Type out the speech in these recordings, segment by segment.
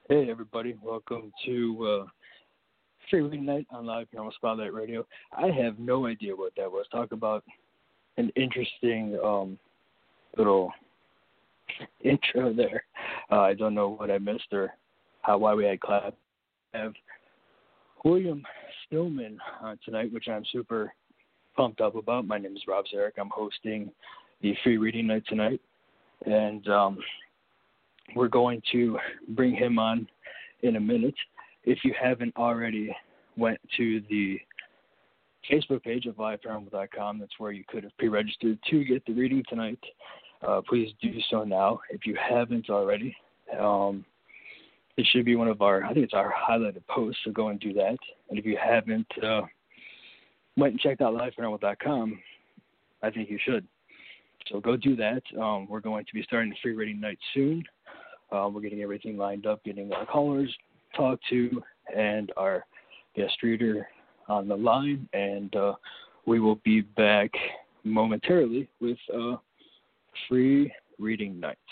Hey everybody, welcome to Free Reading Night on Live Paranormal Spotlight Radio. I have no idea what that was. Talk about an interesting little intro there. I don't know what I missed or why we had clap. I have William Stillman on tonight, which I'm super pumped up about. My name is Rob Zarek. I'm hosting the Free Reading Night tonight, and we're going to bring him on in a minute. If you haven't already went to the Facebook page of liveparanormal.com, that's where you could have pre-registered to get the reading tonight. Please do so now. If you haven't already, it should be one of our, I think it's our highlighted posts, so go and do that. And if you haven't went and checked out liveparanormal.com, I think you should. So go do that. We're going to be starting the free reading night soon. We're getting everything lined up, getting our callers talked to, and our guest reader on the line. And we will be back momentarily with free reading night.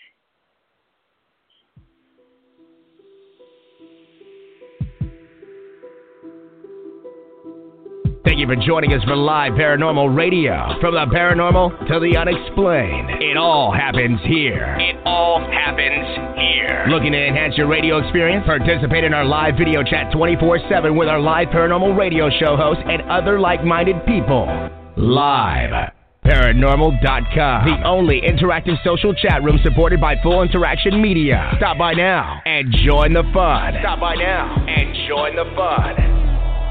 Thank you for joining us for Live Paranormal Radio. From the paranormal to the unexplained, it all happens here. It all happens here. Looking to enhance your radio experience? Participate in our live video chat 24/7 with our Live Paranormal Radio show hosts and other like-minded people. Live Paranormal.com, the only interactive social chat room supported by Full Interaction Media. Stop by now and join the fun. Stop by now and join the fun.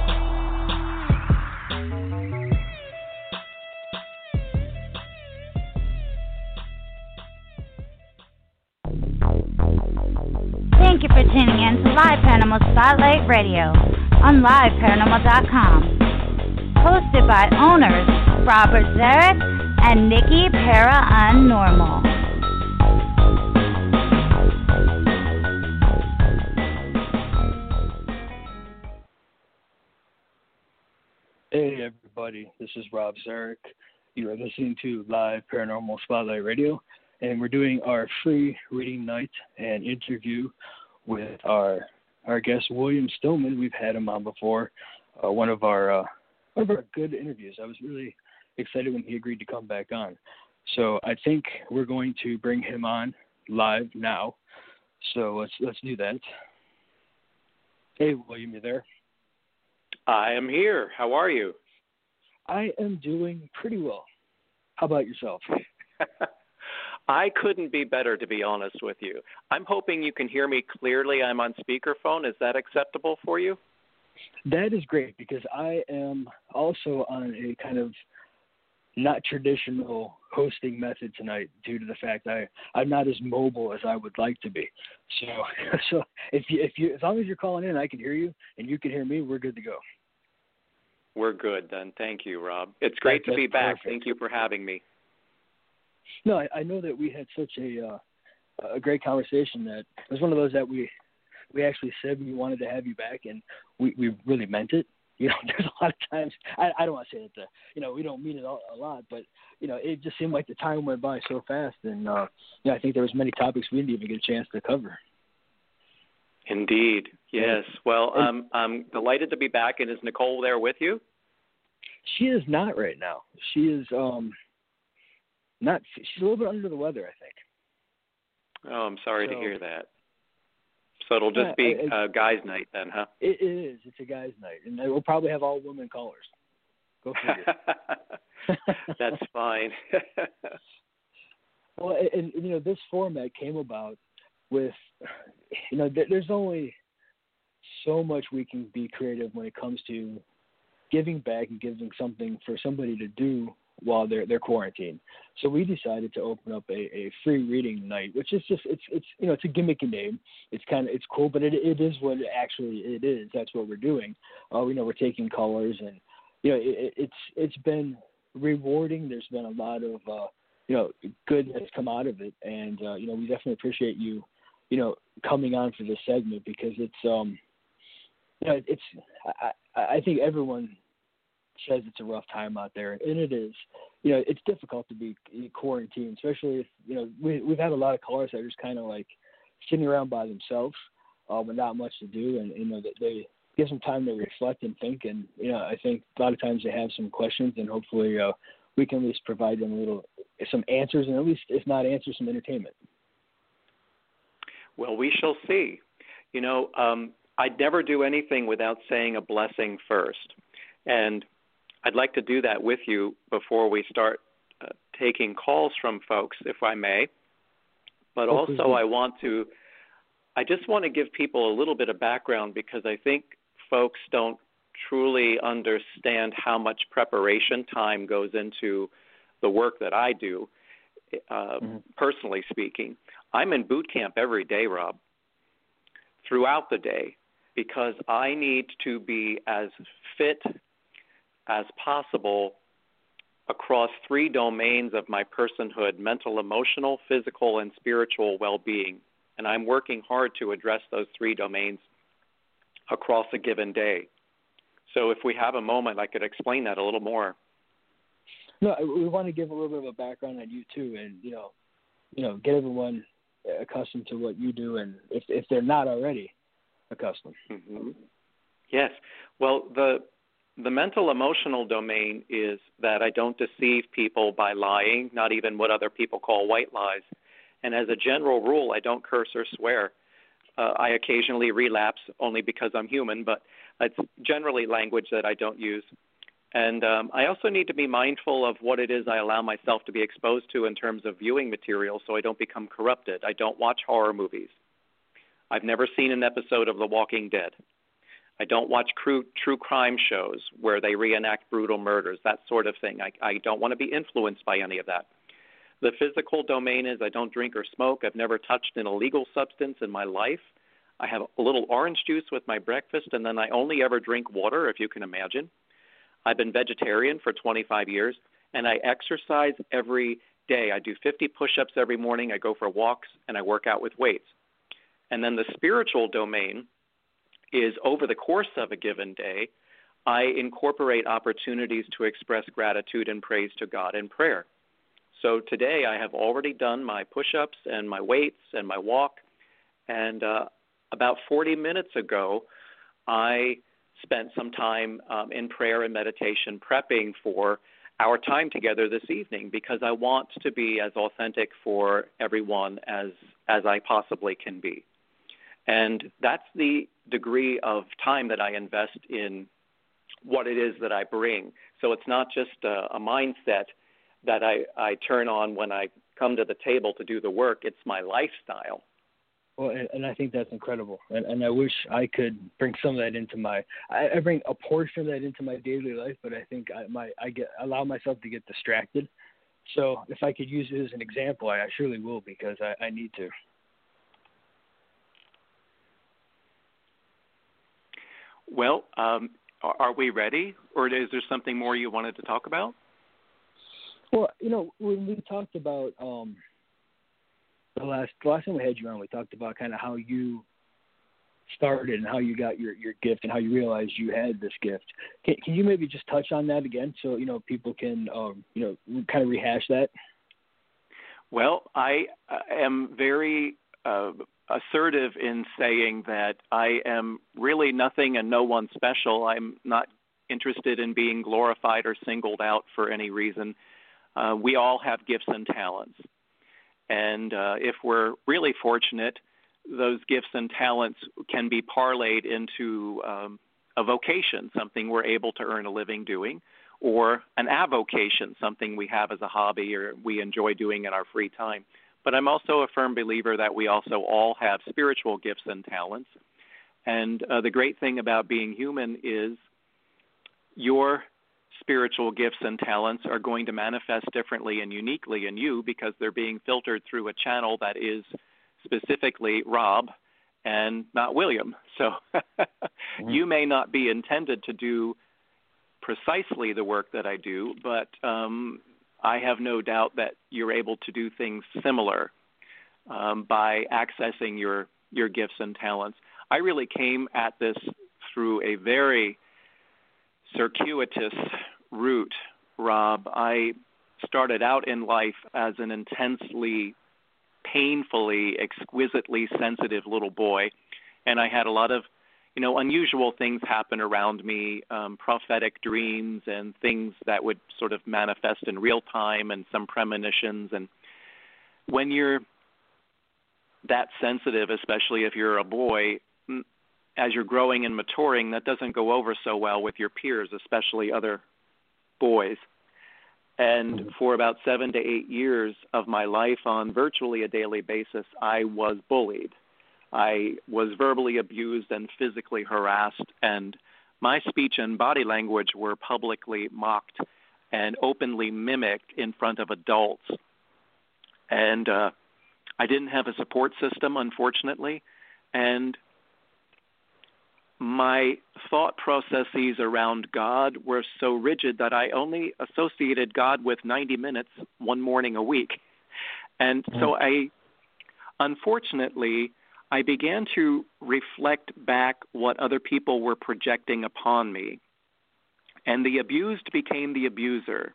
Thank you for tuning in to Live Paranormal Spotlight Radio on liveparanormal.com. Hosted by owners Robert Zarek and Nikki Paranormal. Hey everybody, this is Rob Zarek. You are listening to Live Paranormal Spotlight Radio, and we're doing our free reading night and interview with our guest William Stillman. We've had him on before, one of our good interviews. I was really excited when he agreed to come back on. So I think we're going to bring him on live now. So let's do that. Hey William, you there? I am here. How are you? I am doing pretty well. How about yourself? I couldn't be better, to be honest with you. I'm hoping you can hear me clearly. I'm on speakerphone. Is that acceptable for you? That is great, because I am also on a kind of not traditional hosting method tonight due to the fact I'm not as mobile as I would like to be. So if you as long as you're calling in, I can hear you and you can hear me, we're good to go. We're good then. Thank you, Rob. It's great to be back. Perfect. Thank you for having me. No, I know that we had such a great conversation that it was one of those that we actually said we wanted to have you back, and we really meant it. You know, there's a lot of times I don't want to say that we don't mean it a lot, but it just seemed like the time went by so fast, and I think there was many topics we didn't even get a chance to cover. Indeed, yes. Well, I'm delighted to be back. And is Nicole there with you? She is not right now. She is not. She's a little bit under the weather, I think. Oh, I'm sorry to hear that. So it'll just be guys' night then, huh? It is. It's a guys' night, and we'll probably have all women callers. Go figure. That's fine. Well, and this format came about with, there's only so much we can be creative when it comes to giving back and giving something for somebody to do while they're quarantined. So we decided to open up a free reading night, which is just it's a gimmicky name. It's cool, but it is what it is. That's what we're doing. We're taking callers, and it's been rewarding. There's been a lot of good that's come out of it, and we definitely appreciate you coming on for this segment, because I think everyone says it's a rough time out there, and it is. It's difficult to be quarantined, especially if we've had a lot of callers that are just kind of like sitting around by themselves. with not much to do, and that they give some time to reflect and think. And I think a lot of times they have some questions, and hopefully we can at least provide them some answers, and at least if not answers, some entertainment. Well, we shall see. I'd never do anything without saying a blessing first, and I'd like to do that with you before we start taking calls from folks, if I may. But also I just want to give people a little bit of background, because I think folks don't truly understand how much preparation time goes into the work that I do, personally speaking. I'm in boot camp every day, Rob, throughout the day, because I need to be as fit as possible across 3 domains of my personhood: mental, emotional, physical, and spiritual well-being. And I'm working hard to address those 3 domains across a given day. So if we have a moment, I could explain that a little more. No, we want to give a little bit of a background on you too, and get everyone accustomed to what you do, and if they're not already accustomed. Mm-hmm. Yes. Well, the mental emotional domain is that I don't deceive people by lying, not even what other people call white lies. And as a general rule, I don't curse or swear. I occasionally relapse, only because I'm human, but it's generally language that I don't use. And I also need to be mindful of what it is I allow myself to be exposed to in terms of viewing material, so I don't become corrupted. I don't watch horror movies. I've never seen an episode of The Walking Dead. I don't watch true crime shows where they reenact brutal murders, that sort of thing. I don't want to be influenced by any of that. The physical domain is I don't drink or smoke. I've never touched an illegal substance in my life. I have a little orange juice with my breakfast, and then I only ever drink water, if you can imagine. I've been vegetarian for 25 years, and I exercise every day. I do 50 push-ups every morning. I go for walks, and I work out with weights. And then the spiritual domain is over the course of a given day, I incorporate opportunities to express gratitude and praise to God in prayer. So today I have already done my push-ups and my weights and my walk, and about 40 minutes ago I spent some time in prayer and meditation prepping for our time together this evening, because I want to be as authentic for everyone as I possibly can be. And that's the degree of time that I invest in what it is that I bring. So it's not just a mindset that I turn on when I come to the table to do the work. It's my lifestyle. Well, and I think that's incredible. And I wish I could bring some of that into I bring a portion of that into my daily life, but I think I allow myself to get distracted. So if I could use it as an example, I surely will, because I need to. Well, are we ready, or is there something more you wanted to talk about? Well, when we talked about the last time we had you on, we talked about kind of how you started and how you got your gift and how you realized you had this gift. Can you maybe just touch on that again, so people can kind of rehash that? Well, I am very assertive in saying that I am really nothing and no one special. I'm not interested in being glorified or singled out for any reason. We all have gifts and talents. And if we're really fortunate, those gifts and talents can be parlayed into a vocation, something we're able to earn a living doing, or an avocation, something we have as a hobby or we enjoy doing in our free time. But I'm also a firm believer that we also all have spiritual gifts and talents. And the great thing about being human is your spiritual gifts and talents are going to manifest differently and uniquely in you, because they're being filtered through a channel that is specifically Rob and not William. So you may not be intended to do precisely the work that I do, but I have no doubt that you're able to do things similar by accessing your gifts and talents. I really came at this through a very circuitous route, Rob. I started out in life as an intensely, painfully, exquisitely sensitive little boy, And I had a lot of, unusual things happen around me, prophetic dreams and things that would sort of manifest in real time and some premonitions. And when you're that sensitive, especially if you're a boy, as you're growing and maturing, that doesn't go over so well with your peers, especially other boys. And for about 7 to 8 years of my life, on virtually a daily basis, I was bullied. I was verbally abused and physically harassed, and my speech and body language were publicly mocked and openly mimicked in front of adults. And I didn't have a support system, unfortunately, and my thought processes around God were so rigid that I only associated God with 90 minutes one morning a week. And so unfortunately, I began to reflect back what other people were projecting upon me. And the abused became the abuser.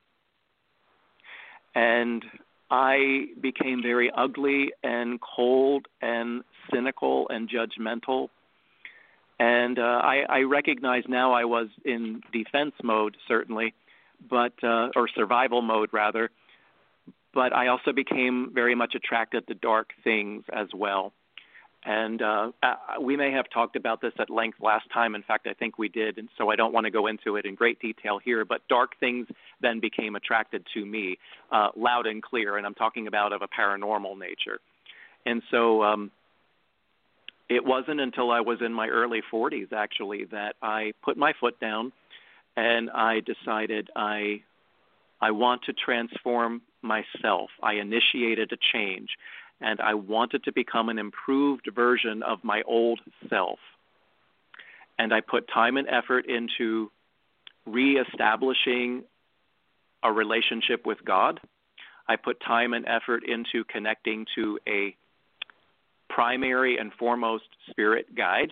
And I became very ugly and cold and cynical and judgmental. And I recognize now I was in defense mode, certainly, but or survival mode, rather. But I also became very much attracted to dark things as well. And we may have talked about this at length last time. In fact, I think we did, and so I don't want to go into it in great detail here. But dark things then became attracted to me, loud and clear, and I'm talking about of a paranormal nature. And so it wasn't until I was in my early 40s, actually, that I put my foot down and I decided I want to transform myself. I initiated a change. And I wanted to become an improved version of my old self. And I put time and effort into reestablishing a relationship with God. I put time and effort into connecting to a primary and foremost spirit guide.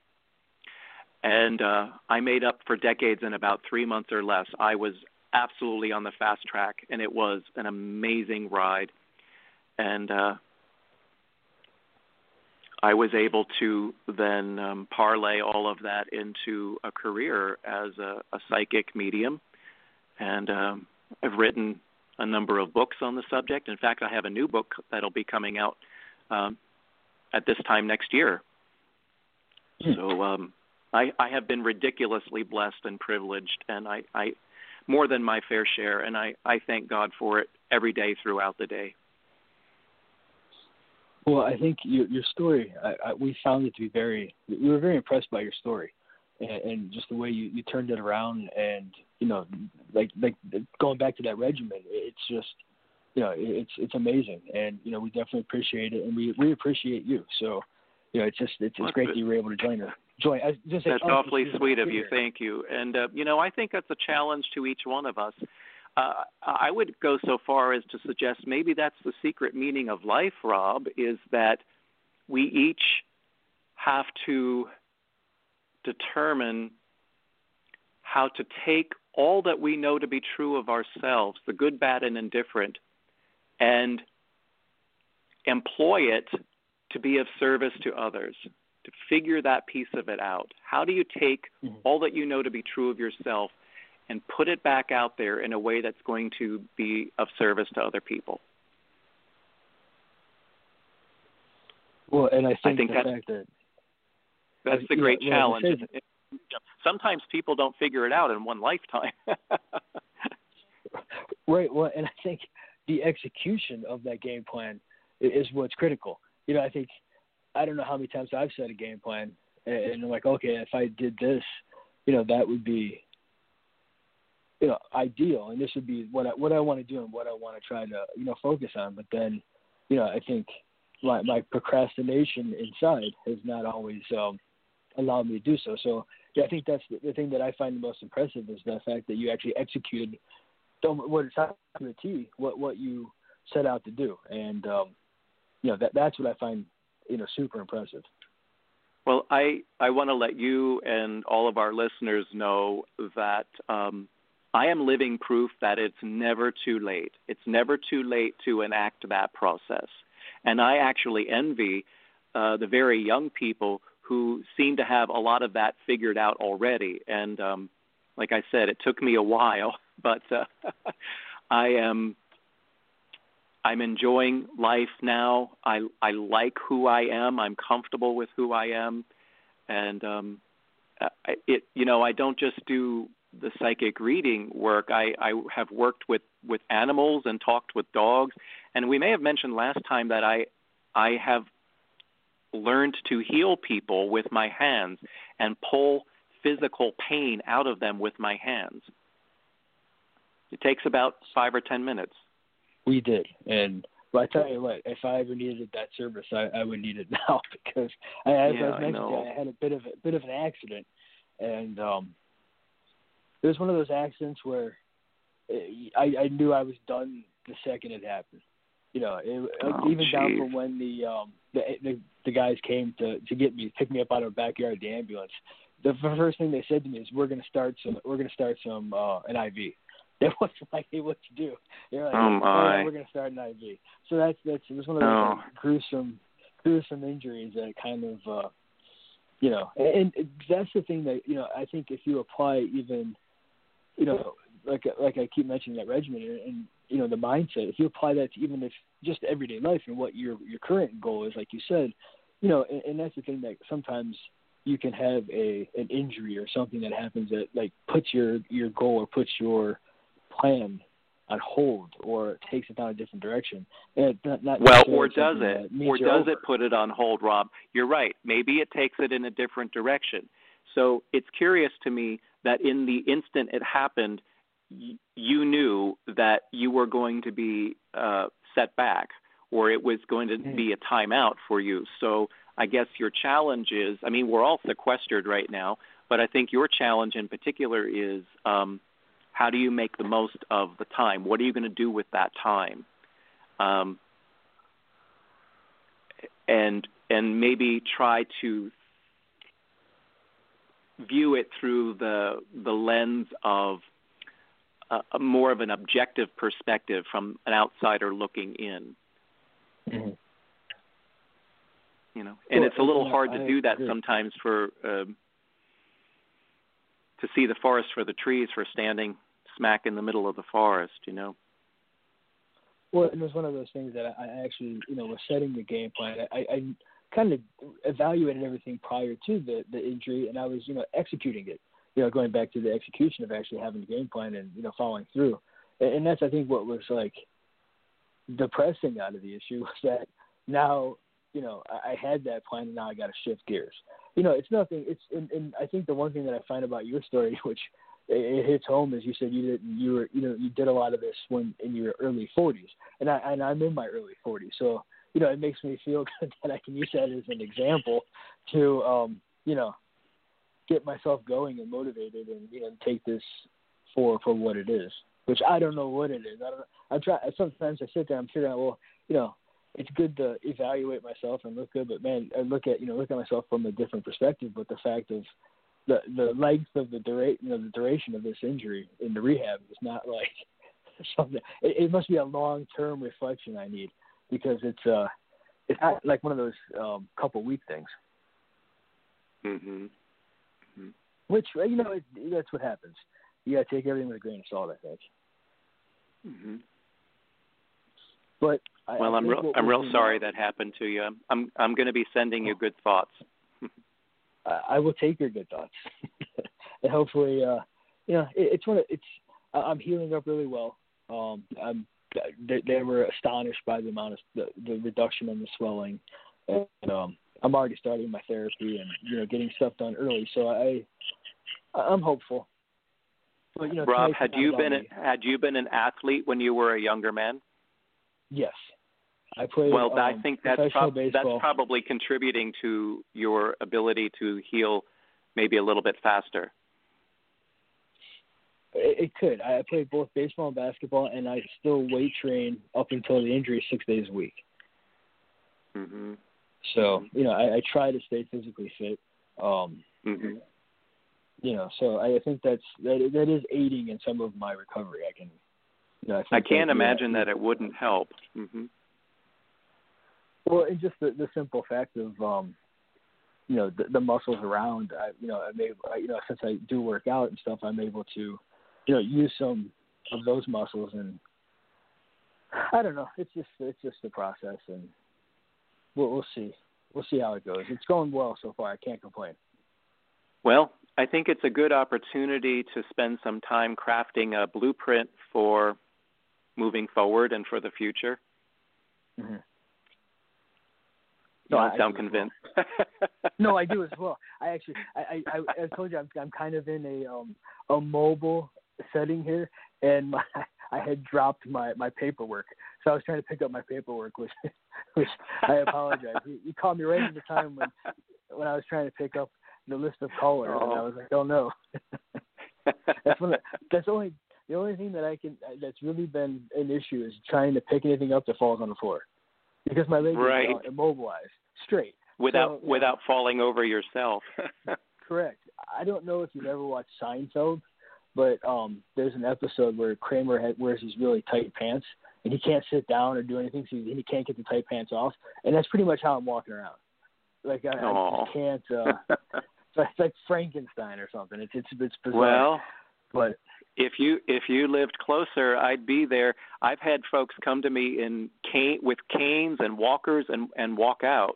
And I made up for decades in about 3 months or less. I was absolutely on the fast track, and it was an amazing ride. And I was able to then parlay all of that into a career as a psychic medium. And I've written a number of books on the subject. In fact, I have a new book that'll be coming out at this time next year. So I have been ridiculously blessed and privileged, and I more than my fair share, and I thank God for it every day throughout the day. Well, I think your story, we found it to be we were very impressed by your story and just the way you turned it around. And, like going back to that regimen, it's just, it's amazing. And, we definitely appreciate it, and we appreciate you. So, it's great that you were able to join us. That's awfully sweet of you. Thank you. And, I think that's a challenge to each one of us. I would go so far as to suggest maybe that's the secret meaning of life, Rob, is that we each have to determine how to take all that we know to be true of ourselves, the good, bad, and indifferent, and employ it to be of service to others, to figure that piece of it out. How do you take all that you know to be true of yourself and put it back out there in a way that's going to be of service to other people? Well, and I think the fact that that's the great challenge. Sometimes people don't figure it out in one lifetime. Right. Well, and I think the execution of that game plan is what's critical. I don't know how many times I've set a game plan and I'm like, okay, if I did this, that would be, ideal, and this would be what I want to do and what I want to try to, focus on. But then, I think my procrastination inside has not always allowed me to do so. So, I think that's the thing that I find the most impressive is the fact that you actually executed what it's to a T, what you set out to do. And, that's what I find, super impressive. Well, I want to let you and all of our listeners know that I am living proof that it's never too late. It's never too late to enact that process. And I actually envy the very young people who seem to have a lot of that figured out already. And like I said, it took me a while, but I'm enjoying life now. I like who I am. I'm comfortable with who I am, and I don't just do the psychic reading work. I have worked with animals and talked with dogs, and we may have mentioned last time that I have learned to heal people with my hands and pull physical pain out of them with my hands. It takes about 5 or 10 minutes. We did, and I tell you what, if I ever needed that service, I would need it now, because as I was mentioning, I had a bit of an accident, and it was one of those accidents where I knew I was done the second it happened. Down from when the guys came to get me, pick me up out of the backyard, the ambulance. The first thing they said to me is, "We're going to start an IV." That wasn't like, "Hey, what you do?" They're like, "We're going to start an IV." So it was one of those gruesome injuries that kind of and that's the thing that I think if you apply even like I keep mentioning that regimen and the mindset, if you apply that to even if just everyday life and what your current goal is, like you said, and that's the thing, that sometimes you can have an injury or something that happens that like puts your goal or puts your plan on hold or takes it down a different direction. And or does it put it on hold, Rob? You're right. Maybe it takes it in a different direction. So it's curious to me that in the instant it happened, you knew that you were going to be set back, or it was going to be a timeout for you. So I guess your challenge is, we're all sequestered right now, but I think your challenge in particular is how do you make the most of the time? What are you going to do with that time? And maybe try to view it through the lens of a more of an objective perspective from an outsider looking in. Mm-hmm. And it's a little hard to do that sometimes to see the forest for the trees, for standing smack in the middle of the forest, Well, it was one of those things that I actually, was setting the game plan. I kind of evaluated everything prior to the injury, and I was, executing it. Going back to the execution of actually having a game plan and, following through. And that's, I think, what was, like, depressing out of the issue was that now, I had that plan and now I got to shift gears. It's nothing. And I think the one thing that I find about your story, which it hits home, is you said you did a lot of this when in your early 40s, and I'm in my early 40s. So, it makes me feel good that I can use that as an example to, get myself going and motivated and take this for what it is, which I don't know what it is. Sometimes I sit there and I'm figuring out, well, it's good to evaluate myself and look good, but man, I look at myself from a different perspective. But the fact of the length of the duration of this injury in the rehab is not like something. It must be a long-term reflection I need, because it's not like one of those couple week things. Mm-hmm. Which that's what happens. You got to take everything with a grain of salt, I think. Mm-hmm. But I'm real sorry that happened to you. I'm going to be sending you good thoughts. I will take your good thoughts, and hopefully, I'm healing up really well. They were astonished by the amount of the reduction in the swelling, and I'm already starting my therapy and getting stuff done early. So I'm hopeful. But, Rob, had you been an athlete when you were a younger man? Yes, I played. Well, I think that's baseball. probably contributing to your ability to heal maybe a little bit faster. It could. I played both baseball and basketball, and I still weight train up until the injury 6 days a week. Mm-hmm. So, I try to stay physically fit. Mm-hmm. So I think that is aiding in some of my recovery. I can't imagine that it wouldn't help. Mm-hmm. Well, and just the simple fact of, the muscles around. Since I do work out and stuff, I'm able to, use some of those muscles, and I don't know. It's just the process, and we'll see. We'll see how it goes. It's going well so far. I can't complain. Well, I think it's a good opportunity to spend some time crafting a blueprint for moving forward and for the future. Mm-hmm. You don't sound convinced. No, I do as well. I told you I'm kind of in a mobile setting here, and I had dropped my paperwork, so I was trying to pick up my paperwork, which I apologize. You called me right at the time when I was trying to pick up the list of callers, and I was like, oh no. The only thing that's really been an issue is trying to pick anything up that falls on the floor, because my legs are immobilized straight without falling over yourself. Correct. I don't know if you've ever watched Seinfeld, but there's an episode where Kramer wears these really tight pants, and he can't sit down or do anything, so he can't get the tight pants off, and that's pretty much how I'm walking around. Like I just can't. It's like Frankenstein or something. It's bizarre. Well, but if you lived closer, I'd be there. I've had folks come to me with canes and walkers and walk out.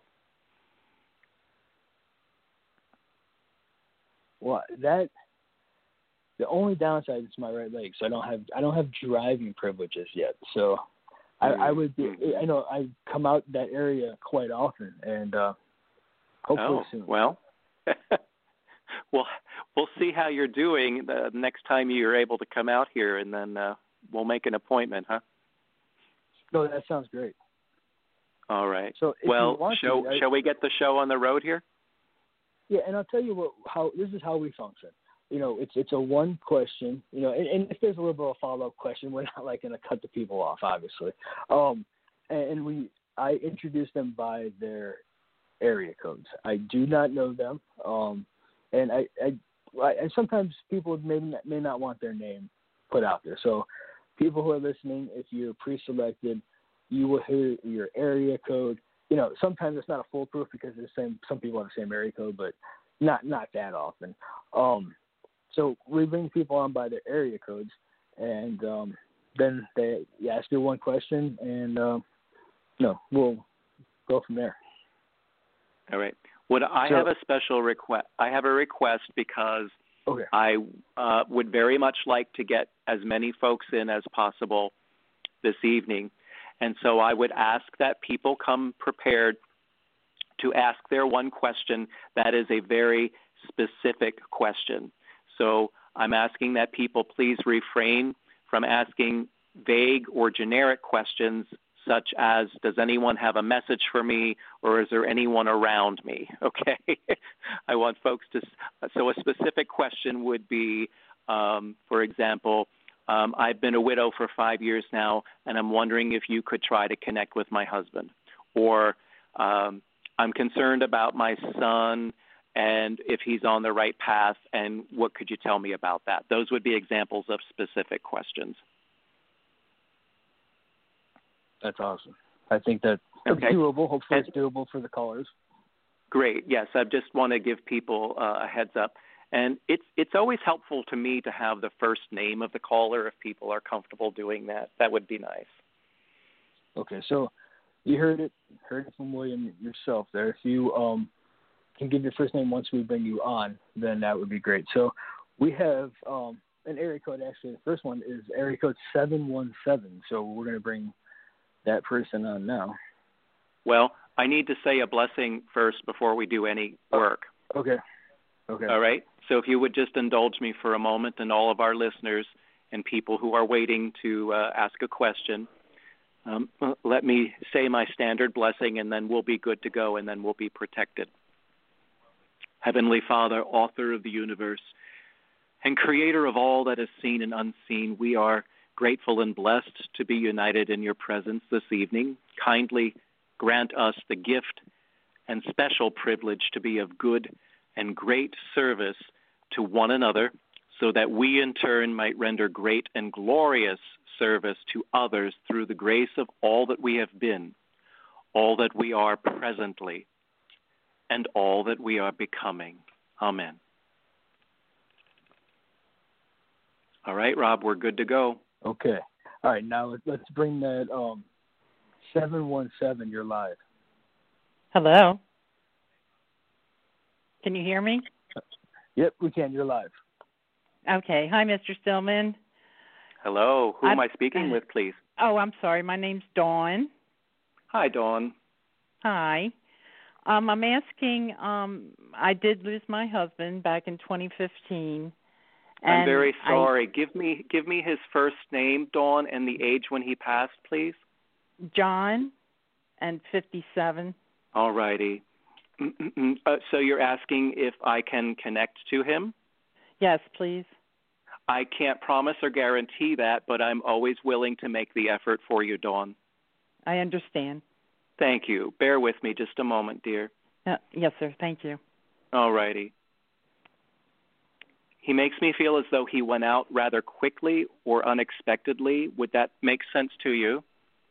Well, the only downside is my right leg, so I don't have driving privileges yet. So I would be. I know I come out that area quite often, and hopefully soon. Well. Well, we'll see how you're doing the next time you're able to come out here, and then we'll make an appointment, huh? No, that sounds great. All right. So shall we get the show on the road here? Yeah, and I'll tell you how this is how we function. It's a one question, and if there's a little bit of a follow-up question, we're not like going to cut the people off, obviously. I introduce them by their area codes. I do not know them, and I sometimes people may not want their name put out there. So people who are listening, if you're pre-selected, you will hear your area code. Sometimes it's not a foolproof because some people have the same area code, but not that often. So we bring people on by their area codes, and then they ask you one question, and we'll go from there. All right. I have a special request. I have a request because I would very much like to get as many folks in as possible this evening. And so I would ask that people come prepared to ask their one question that is a very specific question. So I'm asking that people please refrain from asking vague or generic questions such as, does anyone have a message for me, or is there anyone around me? Okay. I want folks so a specific question would be, for example, I've been a widow for 5 years now, and I'm wondering if you could try to connect with my husband. Or I'm concerned about my son and if he's on the right path, and what could you tell me about that? Those would be examples of specific questions. That's awesome. I think that's doable. Hopefully it's doable for the callers. Great. Yes, I just want to give people a heads up. And it's always helpful to me to have the first name of the caller if people are comfortable doing that. That would be nice. Okay, so you heard it from William yourself there. If you can give your first name once we bring you on, then that would be great. So we have an area code, actually. The first one is area code 717. So we're going to bring that person on now. Well, I need to say a blessing first before we do any work. Okay. All right. So if you would just indulge me for a moment, and all of our listeners and people who are waiting to ask a question, let me say my standard blessing, and then we'll be good to go, and then we'll be protected. Heavenly Father, author of the universe, and creator of all that is seen and unseen, we are grateful and blessed to be united in your presence this evening. Kindly grant us the gift and special privilege to be of good and great service to one another, so that we in turn might render great and glorious service to others through the grace of all that we have been, all that we are presently, and all that we are becoming. Amen. All right, Rob, we're good to go. Okay. All right, now let's bring that 717. You're live. Hello. Can you hear me? Yep, we can. You're live. Okay. Hi, Mr. Stillman. Hello. Who am I speaking with, please? Oh, I'm sorry. My name's Dawn. Hi, Dawn. Hi. I'm asking, I did lose my husband back in 2015. I'm very sorry. Give me his first name, Dawn, and the age when he passed, please. John, and 57. All righty. So you're asking if I can connect to him? Yes, please. I can't promise or guarantee that, but I'm always willing to make the effort for you, Dawn. I understand. Thank you. Bear with me just a moment, dear. Yes, sir. Thank you. All righty. He makes me feel as though he went out rather quickly or unexpectedly. Would that make sense to you?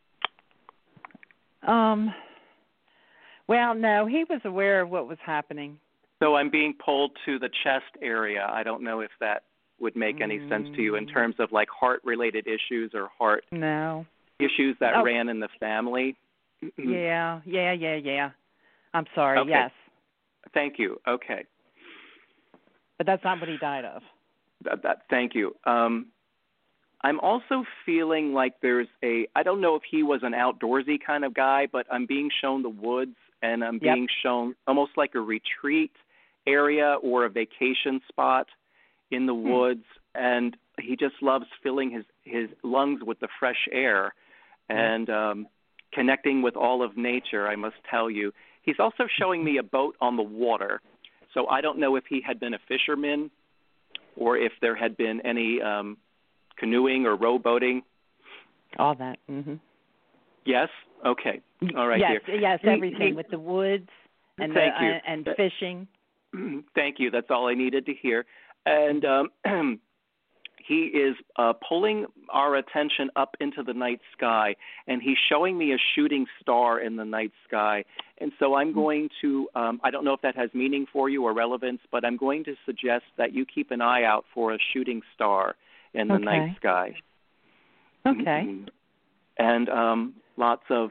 Well, no, he was aware of what was happening. So I'm being pulled to the chest area. I don't know if that would make any sense to you in terms of like heart-related issues or heart issues that ran in the family. Yeah. I'm sorry, okay. Yes. Thank you. Okay. But that's not what he died of. Thank you. I'm also feeling like there's I don't know if he was an outdoorsy kind of guy, but I'm being shown the woods and I'm being shown almost like a retreat area or a vacation spot in the woods. And he just loves filling his lungs with the fresh air and connecting with all of nature, I must tell you. He's also showing me a boat on the water. So I don't know if he had been a fisherman or if there had been any canoeing or rowboating. All that. Mm-hmm. Yes? Okay. All right, yes, dear. Yes, everything with the woods and and fishing. Thank you. That's all I needed to hear. And he is pulling our attention up into the night sky, and he's showing me a shooting star in the night sky. And so I'm going to, I don't know if that has meaning for you or relevance, but I'm going to suggest that you keep an eye out for a shooting star in the night sky. Okay. And lots of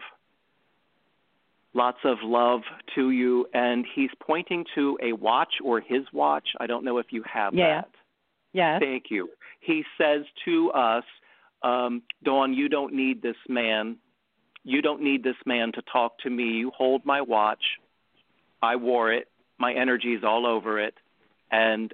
love to you. And he's pointing to a watch or his watch. I don't know if you have that. Yes. Thank you. He says to us, Dawn, you don't need this man. You don't need this man to talk to me. You hold my watch. I wore it. My energy's all over it. And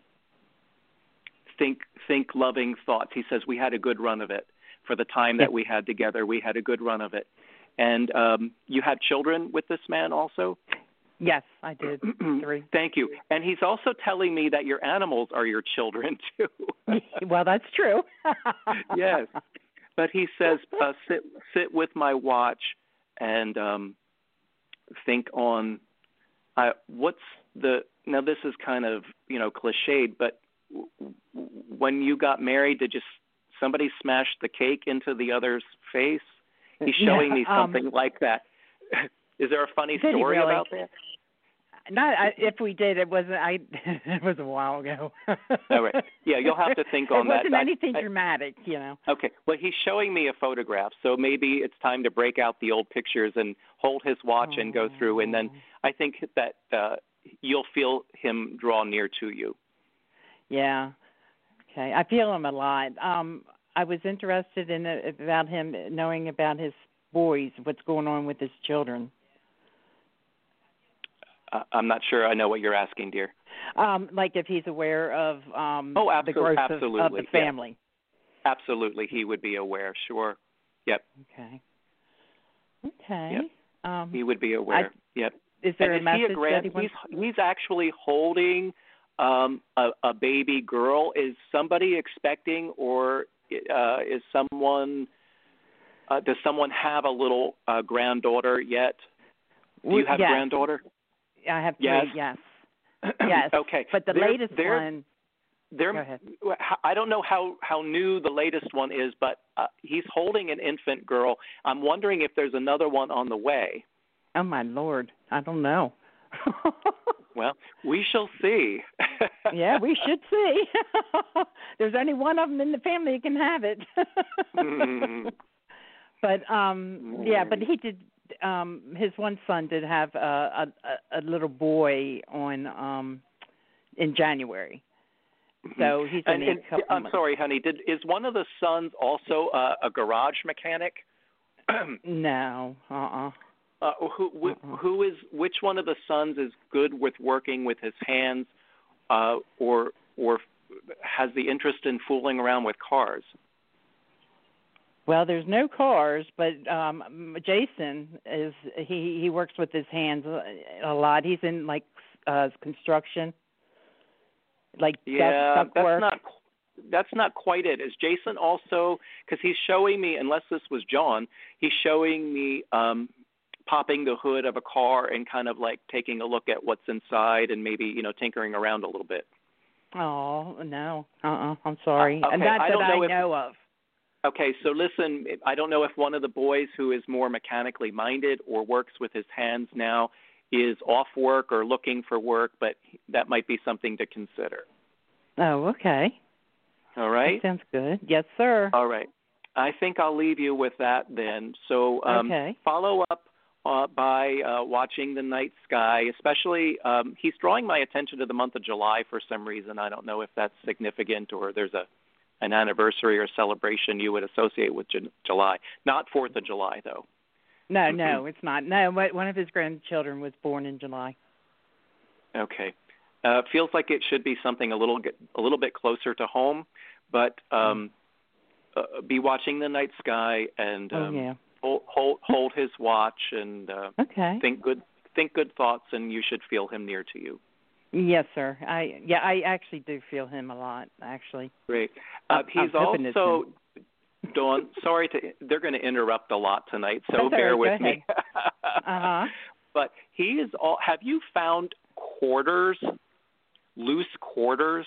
think loving thoughts. He says we had a good run of it. For the time that we had together, we had a good run of it. And you had children with this man also? Yes, I did. 3. Thank you. And he's also telling me that your animals are your children, too. Well, that's true. Yes. But he says, sit with my watch and think on what's now this is kind of, cliched, but when you got married, did somebody smash the cake into the other's face? He's showing me something like that. Is there a funny story about that? Not if we did, it wasn't. It was a while ago. All right. Yeah, you'll have to think on that. It wasn't anything dramatic, Okay. Well, he's showing me a photograph, so maybe it's time to break out the old pictures and hold his watch and go through, and then I think that you'll feel him draw near to you. Yeah. Okay. I feel him a lot. I was interested in about him knowing about his boys, what's going on with his children. I'm not sure I know what you're asking, dear. Like if he's aware of the growth of the family. Yeah. Absolutely, he would be aware, sure. Yep. Okay. Yep. He would be aware. Yep. Is there a message that he wants? He's actually holding a baby girl. Is somebody expecting, or is someone? Does someone have a little granddaughter yet? Do you have a granddaughter? I have 3. Yes. Yes. Okay. But the latest one. Go ahead. I don't know how new the latest one is, but he's holding an infant girl. I'm wondering if there's another one on the way. Oh my Lord! I don't know. Well, we shall see. Yeah, we should see. There's only one of them in the family who can have it. But but he did. His one son did have a little boy on in January. So he's only a couple I'm months. sorry, honey. Is one of the sons also a garage mechanic? No. Which one of the sons is good with working with his hands, or has the interest in fooling around with cars? Well, there's no cars, but Jason is he works with his hands a lot. He's in like construction, like duct work. That's not quite it. Is Jason also, because he's showing me, unless this was John, he's showing me popping the hood of a car and kind of like taking a look at what's inside and maybe, tinkering around a little bit. Oh, no. I'm sorry. Okay. And that's what I know of. Okay, so listen, I don't know if one of the boys who is more mechanically minded or works with his hands now is off work or looking for work, but that might be something to consider. Oh, okay. All right? That sounds good. Yes, sir. All right. I think I'll leave you with that then. So follow up by watching the night sky, especially he's drawing my attention to the month of July for some reason. I don't know if that's significant or there's an anniversary or celebration you would associate with July. Not 4th of July, though. No, it's not. No, one of his grandchildren was born in July. Okay. Feels like it should be something a little bit closer to home, but be watching the night sky and hold his watch and think good thoughts, and you should feel him near to you. Yes, sir. I actually do feel him a lot, actually. Great. He's also, Dawn, they're going to interrupt a lot tonight, so bear with me. But he is have you found quarters, loose quarters?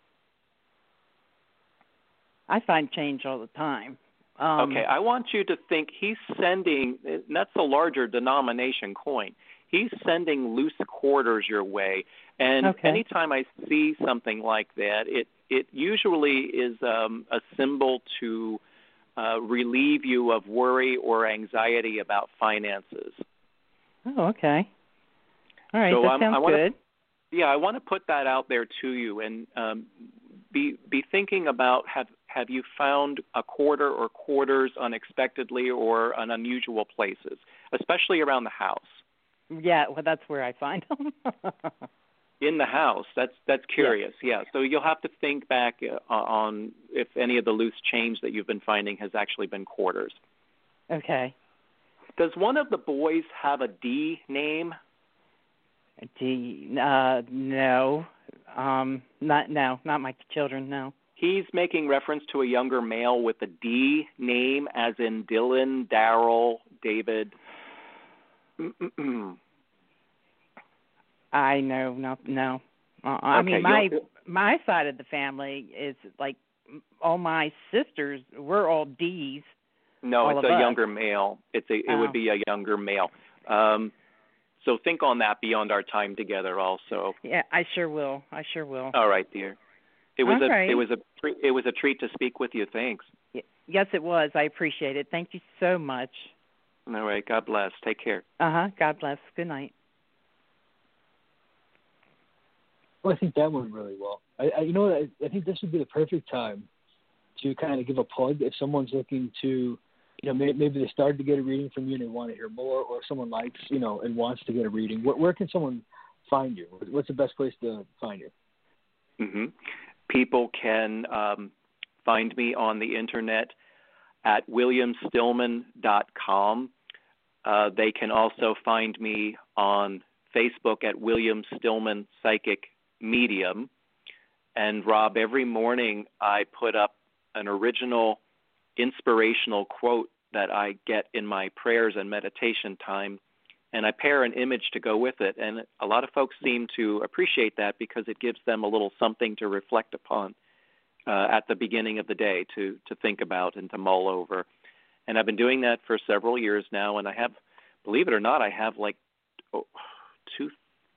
I find change all the time. Okay, I want you to think he's sending, that's a larger denomination coin. He's sending loose quarters your way. And anytime I see something like that, it usually is a symbol to relieve you of worry or anxiety about finances. Oh, okay. All right, so that sounds good. I want to put that out there to you and be thinking about have you found a quarter or quarters unexpectedly or in unusual places, especially around the house. Yeah, well, that's where I find them. In the house, that's curious. Yeah. So you'll have to think back on if any of the loose change that you've been finding has actually been quarters. Okay. Does one of the boys have a D name? A D? No. Not my children. No. He's making reference to a younger male with a D name, as in Dylan, Daryl, David. I know, no. I mean, my side of the family is like all my sisters. We're all D's. No, it's a younger male. It would be a younger male. So think on that beyond our time together, also. Yeah, I sure will. All right, dear. It was a treat to speak with you. Thanks. Yes, it was. I appreciate it. Thank you so much. All right. God bless. Take care. God bless. Good night. Well, I think that went really well. I think this would be the perfect time to kind of give a plug if someone's looking to, maybe they started to get a reading from you and they want to hear more, or if someone likes, and wants to get a reading. Where can someone find you? What's the best place to find you? Mm-hmm. People can find me on the internet at williamstillman.com. They can also find me on Facebook at William Stillman Psychic Medium. And Rob, every morning I put up an original inspirational quote that I get in my prayers and meditation time, and I pair an image to go with it. And a lot of folks seem to appreciate that because it gives them a little something to reflect upon at the beginning of the day, to think about and to mull over. And I've been doing that for several years now, and I have, believe it or not, I have like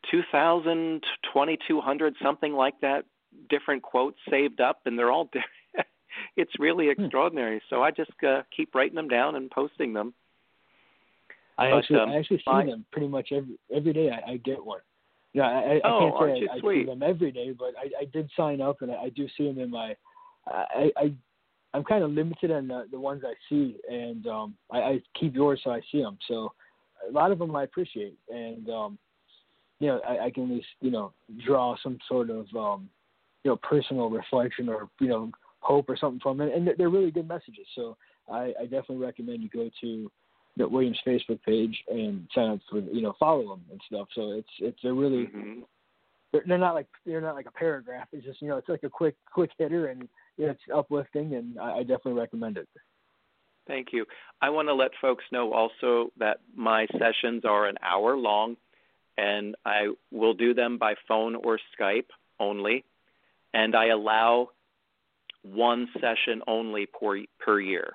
2,000, 2,200, something like that, different quotes saved up, and they're all different. It's really extraordinary. So I just keep writing them down and posting them. I actually see them pretty much every day. I get one. Yeah, I can't say I see them every day, but I did sign up, and I do see them in my. I'm kind of limited on the ones I see, and I keep yours so I see them. So a lot of them I appreciate, and I can at least draw some sort of personal reflection or hope or something from it, and they're really good messages. So I definitely recommend you go to William's Facebook page and sign up for follow them and stuff. So they're really they're not like a paragraph. It's just it's like a quick hitter, and it's uplifting, and I definitely recommend it. Thank you. I want to let folks know also that my sessions are an hour long, and I will do them by phone or Skype only, and I allow one session only per year.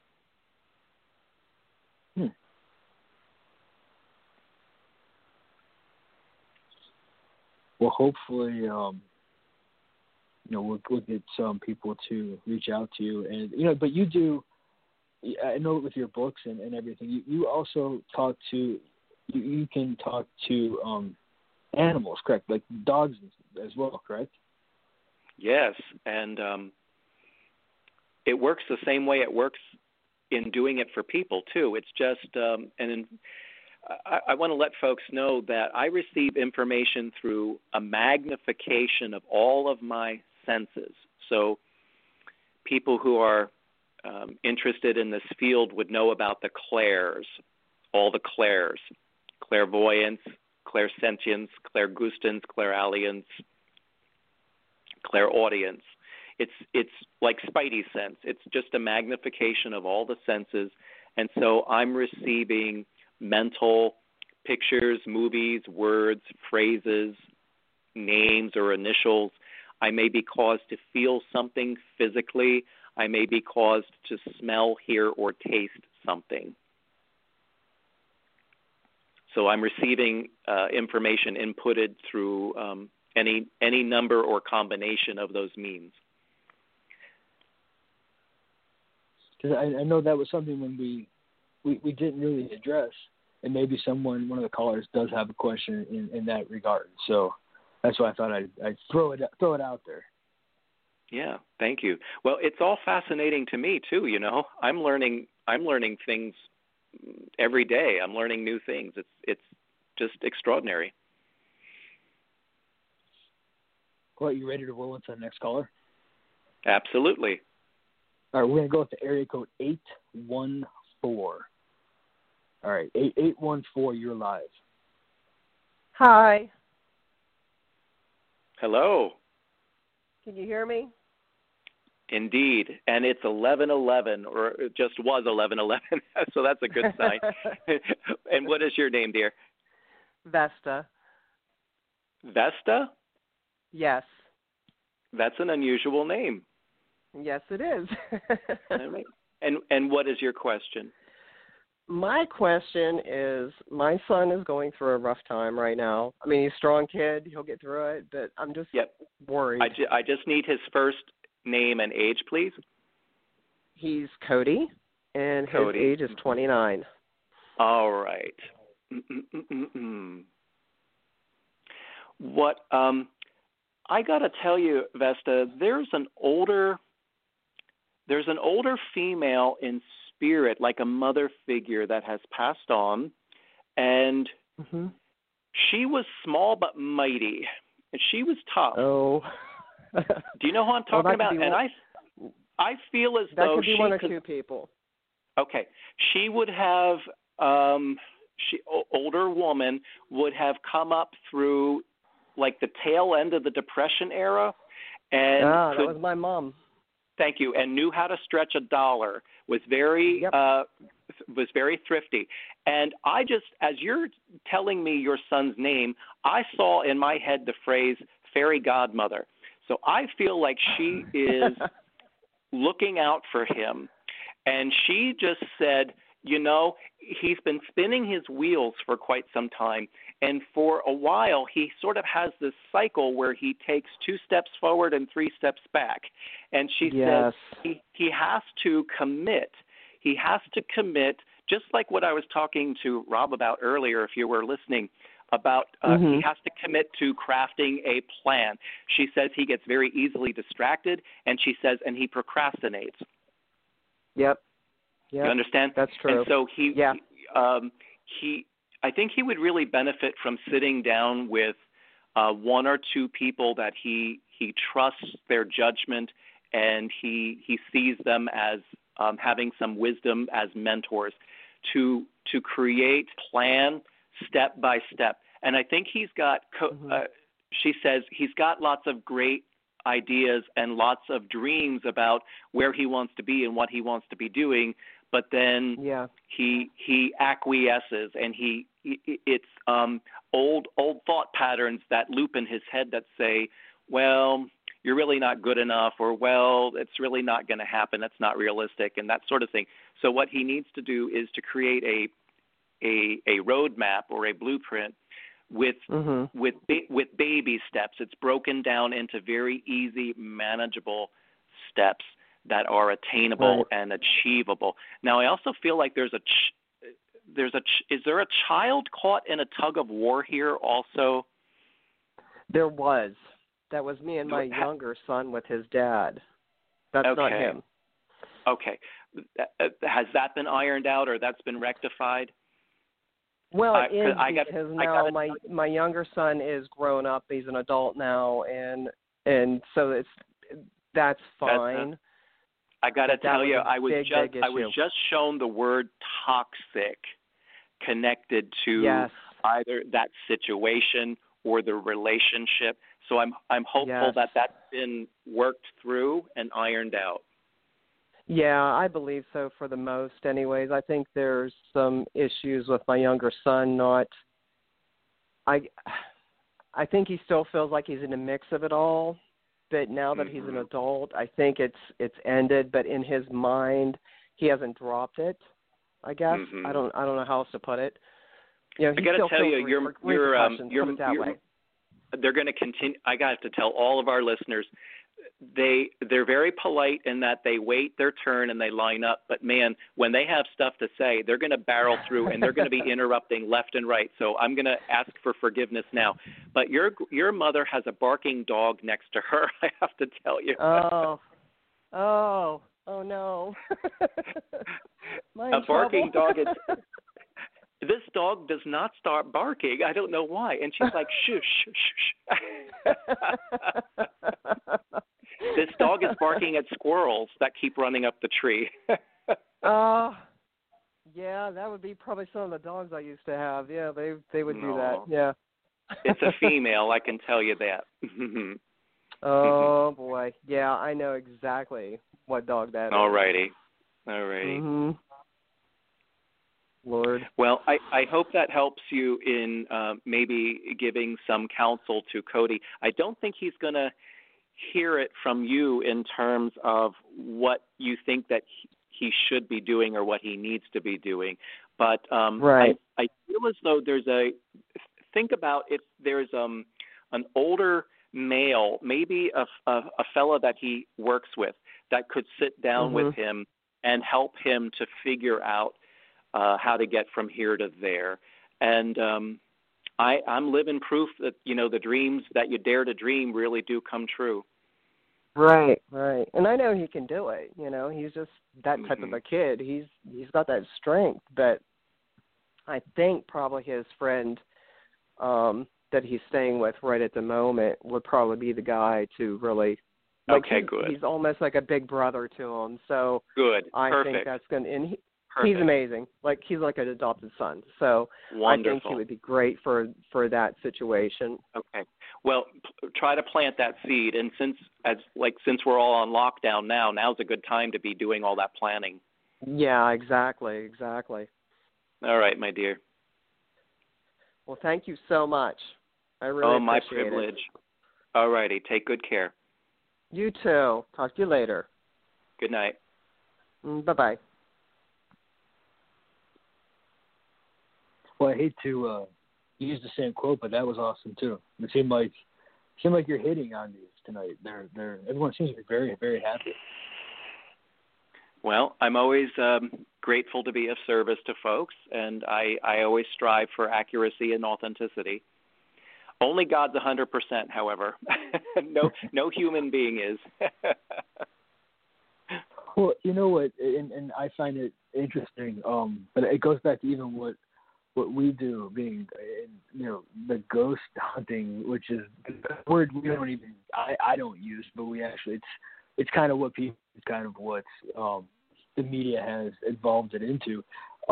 Well, hopefully, we'll get some people to reach out to you, and but you do. I know with your books and everything, you also talk to. You can talk to animals, correct? Like dogs as well, correct? Yes, and it works the same way it works in doing it for people too. It's just I want to let folks know that I receive information through a magnification of all of my senses. So people who are interested in this field would know about the clairs, all the clairs, clairvoyance, clairsentience, clairgustance, clairalience, clairaudience. It's like spidey sense. It's just a magnification of all the senses. And so I'm receiving mental pictures, movies, words, phrases, names or initials. I may be caused to feel something physically. I may be caused to smell, hear, or taste something. So I'm receiving information inputted through any number or combination of those means. Because I know that was something when we didn't really address, and maybe one of the callers does have a question in that regard. So that's why I thought I'd throw it out there. Yeah, thank you. Well, it's all fascinating to me too. I'm learning things every day. I'm learning new things. It's just extraordinary. Well, you ready to roll into the next caller? Absolutely. All right, we're going to go with the area code 814. All right, 814, you're live. Hi. Hello. Can you hear me? Indeed, and it's 11:11, or it just was 11:11, so that's a good sign. And what is your name, dear? Vesta. Vesta? Yes. That's an unusual name. Yes, it is. And what is your question? My question is, my son is going through a rough time right now. I mean, he's a strong kid. He'll get through it, but I'm just worried. I just need his first name and age, please. He's Cody, and his age is 29. All right. What I got to tell you, Vesta, there's an older female in spirit, like a mother figure that has passed on, and she was small but mighty, and she was tough. Oh. Do you know who I'm talking about? And I feel as though that could be one or two people. Okay, she would have older woman would have come up through like the tail end of the Depression era, and that was my mom. Thank you, and knew how to stretch a dollar. Was very thrifty. And I just, as you're telling me your son's name, I saw in my head the phrase fairy godmother. So I feel like she is looking out for him. And she just said, he's been spinning his wheels for quite some time. And for a while, he sort of has this cycle where he takes 2 steps forward and 3 steps back. And she says he has to commit. He has to commit, just like what I was talking to Rob about earlier, if you were listening, about he has to commit to crafting a plan. She says he gets very easily distracted, and she says, and he procrastinates. Yep. You understand? That's true. And so I think he would really benefit from sitting down with 1 or 2 people that he trusts their judgment, and he sees them as having some wisdom as mentors to create plan step by step. And I think he's got she says he's got lots of great ideas and lots of dreams about where he wants to be and what he wants to be doing, but then he acquiesces, and it's old thought patterns that loop in his head that say, well, you're really not good enough, or well, it's really not going to happen, that's not realistic, and that sort of thing. So what he needs to do is to create a roadmap or a blueprint with baby steps. It's broken down into very easy, manageable steps that are attainable and achievable. Now, I also feel like is there a child caught in a tug of war here also? There was. That was me and my younger son with his dad. That's not him. Okay. Has that been ironed out, or that's been rectified? Well, because now my younger son is grown up. He's an adult now, and so that's fine. I got to tell you, I was just shown the word toxic connected to either that situation or the relationship. So I'm hopeful that that's been worked through and ironed out. Yeah, I believe so for the most anyways. I think there's some issues with my younger son. I think he still feels like he's in the mix of it all. But now that he's an adult, I think it's ended. But in his mind, he hasn't dropped it. I guess I don't know how else to put it. I got to tell you, they're going to continue. I got to tell all of our listeners, they're very polite in that they wait their turn and they line up. But man, when they have stuff to say, they're going to barrel through and they're going to be interrupting left and right. So I'm going to ask for forgiveness now. But your mother has a barking dog next to her. I have to tell you. Oh no! A barking dog is. This dog does not start barking. I don't know why. And she's like, shush, shush, shush. This dog is barking at squirrels that keep running up the tree. Yeah, that would be probably some of the dogs I used to have. Yeah, they would do that. Yeah. It's a female, I can tell you that. Oh, boy. Yeah, I know exactly what dog that is. All righty. Mm-hmm. Lord. Well, I hope that helps you in maybe giving some counsel to Cody. I don't think he's going to hear it from you in terms of what you think that he should be doing or what he needs to be doing. But I feel as though think about if there's an older male, maybe a fella that he works with that could sit down with him and help him to figure out how to get from here to there. And I'm living proof that, the dreams that you dare to dream really do come true. Right. And I know he can do it. He's just that type of a kid. He's got that strength. But I think probably his friend that he's staying with right at the moment would probably be the guy to really. Good. He's almost like a big brother to him. So good. I think that's going to. And he's amazing. He's like an adopted son. So wonderful. I think he would be great for that situation. Okay. Well, try to plant that seed. And since we're all on lockdown now's a good time to be doing all that planning. Yeah, exactly. All right, my dear. Well, thank you so much. I really appreciate it. My privilege. All righty. Take good care. You too. Talk to you later. Good night. Bye-bye. Well, I hate to use the same quote, but that was awesome too. It seemed like you're hitting on these tonight. Everyone seems to be very, very happy. Well, I'm always grateful to be of service to folks, and I always strive for accuracy and authenticity. Only God's 100%, however. No human being is. Well, you know what, and I find it interesting, but it goes back to even what we do, being, the ghost hunting, which is a word we don't even, I don't use, but we actually, it's kind of what people, it's kind of what the media has evolved it into,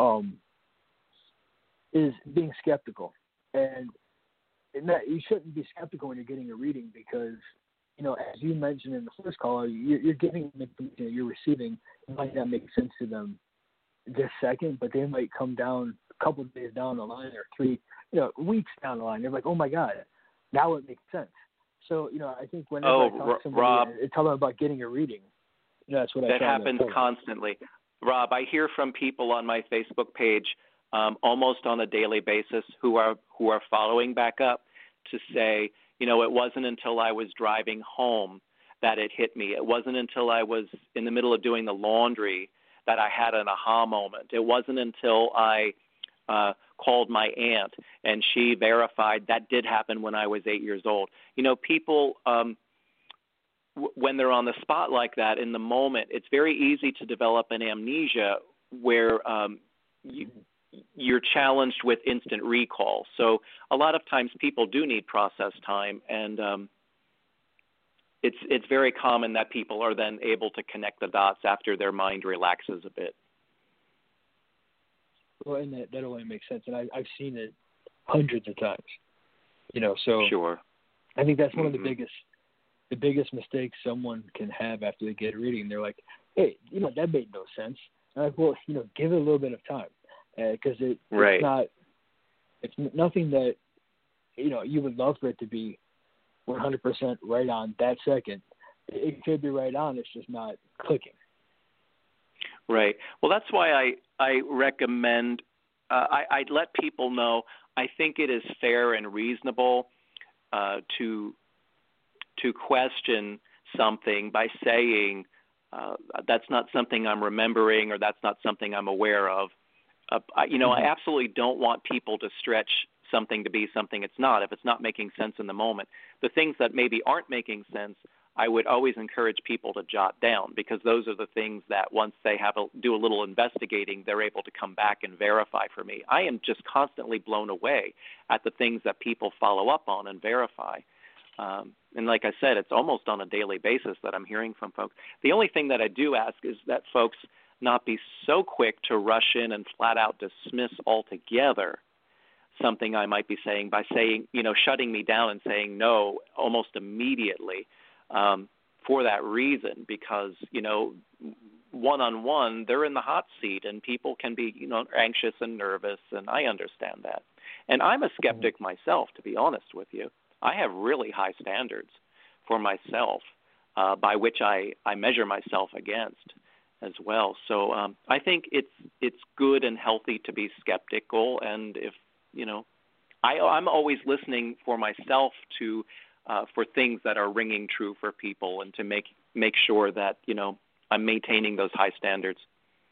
is being skeptical. And that you shouldn't be skeptical when you're getting a reading because, as you mentioned in the first caller, you're giving them information that you're receiving. It might not make sense to them this second, but they might come down a couple of days down the line or 3, weeks down the line. They're like, oh my God, now it makes sense. So, I think whenever I talk to somebody Rob, and tell them about getting a reading, that's what I that happens constantly. Rob, I hear from people on my Facebook page almost on a daily basis who are following back up to say, it wasn't until I was driving home that it hit me. It wasn't until I was in the middle of doing the laundry that I had an aha moment. It wasn't until I called my aunt and she verified that did happen when I was 8 years old. People, when they're on the spot like that in the moment, it's very easy to develop an amnesia where you're challenged with instant recall. So a lot of times people do need process time, and it's very common that people are then able to connect the dots after their mind relaxes a bit. Well, and that only makes sense, and I've seen it hundreds of times. So sure. I think that's one of the biggest mistakes someone can have after they get a reading. They're like, hey, that made no sense. And I'm like, well, give it a little bit of time. Because it's nothing that, you would love for it to be 100% right on that second. It could be right on, it's just not clicking. Right. Well, that's why I recommend, I'd let people know, I think it is fair and reasonable to question something by saying, that's not something I'm remembering or that's not something I'm aware of. I absolutely don't want people to stretch something to be something it's not if it's not making sense in the moment. The things that maybe aren't making sense, I would always encourage people to jot down because those are the things that once they do a little investigating, they're able to come back and verify for me. I am just constantly blown away at the things that people follow up on and verify. And like I said, it's almost on a daily basis that I'm hearing from folks. The only thing that I do ask is that folks not be so quick to rush in and flat out dismiss altogether something I might be saying by saying, shutting me down and saying no almost immediately for that reason, because, one-on-one, they're in the hot seat and people can be, anxious and nervous, and I understand that. And I'm a skeptic myself, to be honest with you. I have really high standards for myself by which I measure myself against as well. So I think it's good and healthy to be skeptical, and if I'm always listening for myself to for things that are ringing true for people, and to make sure that I'm maintaining those high standards.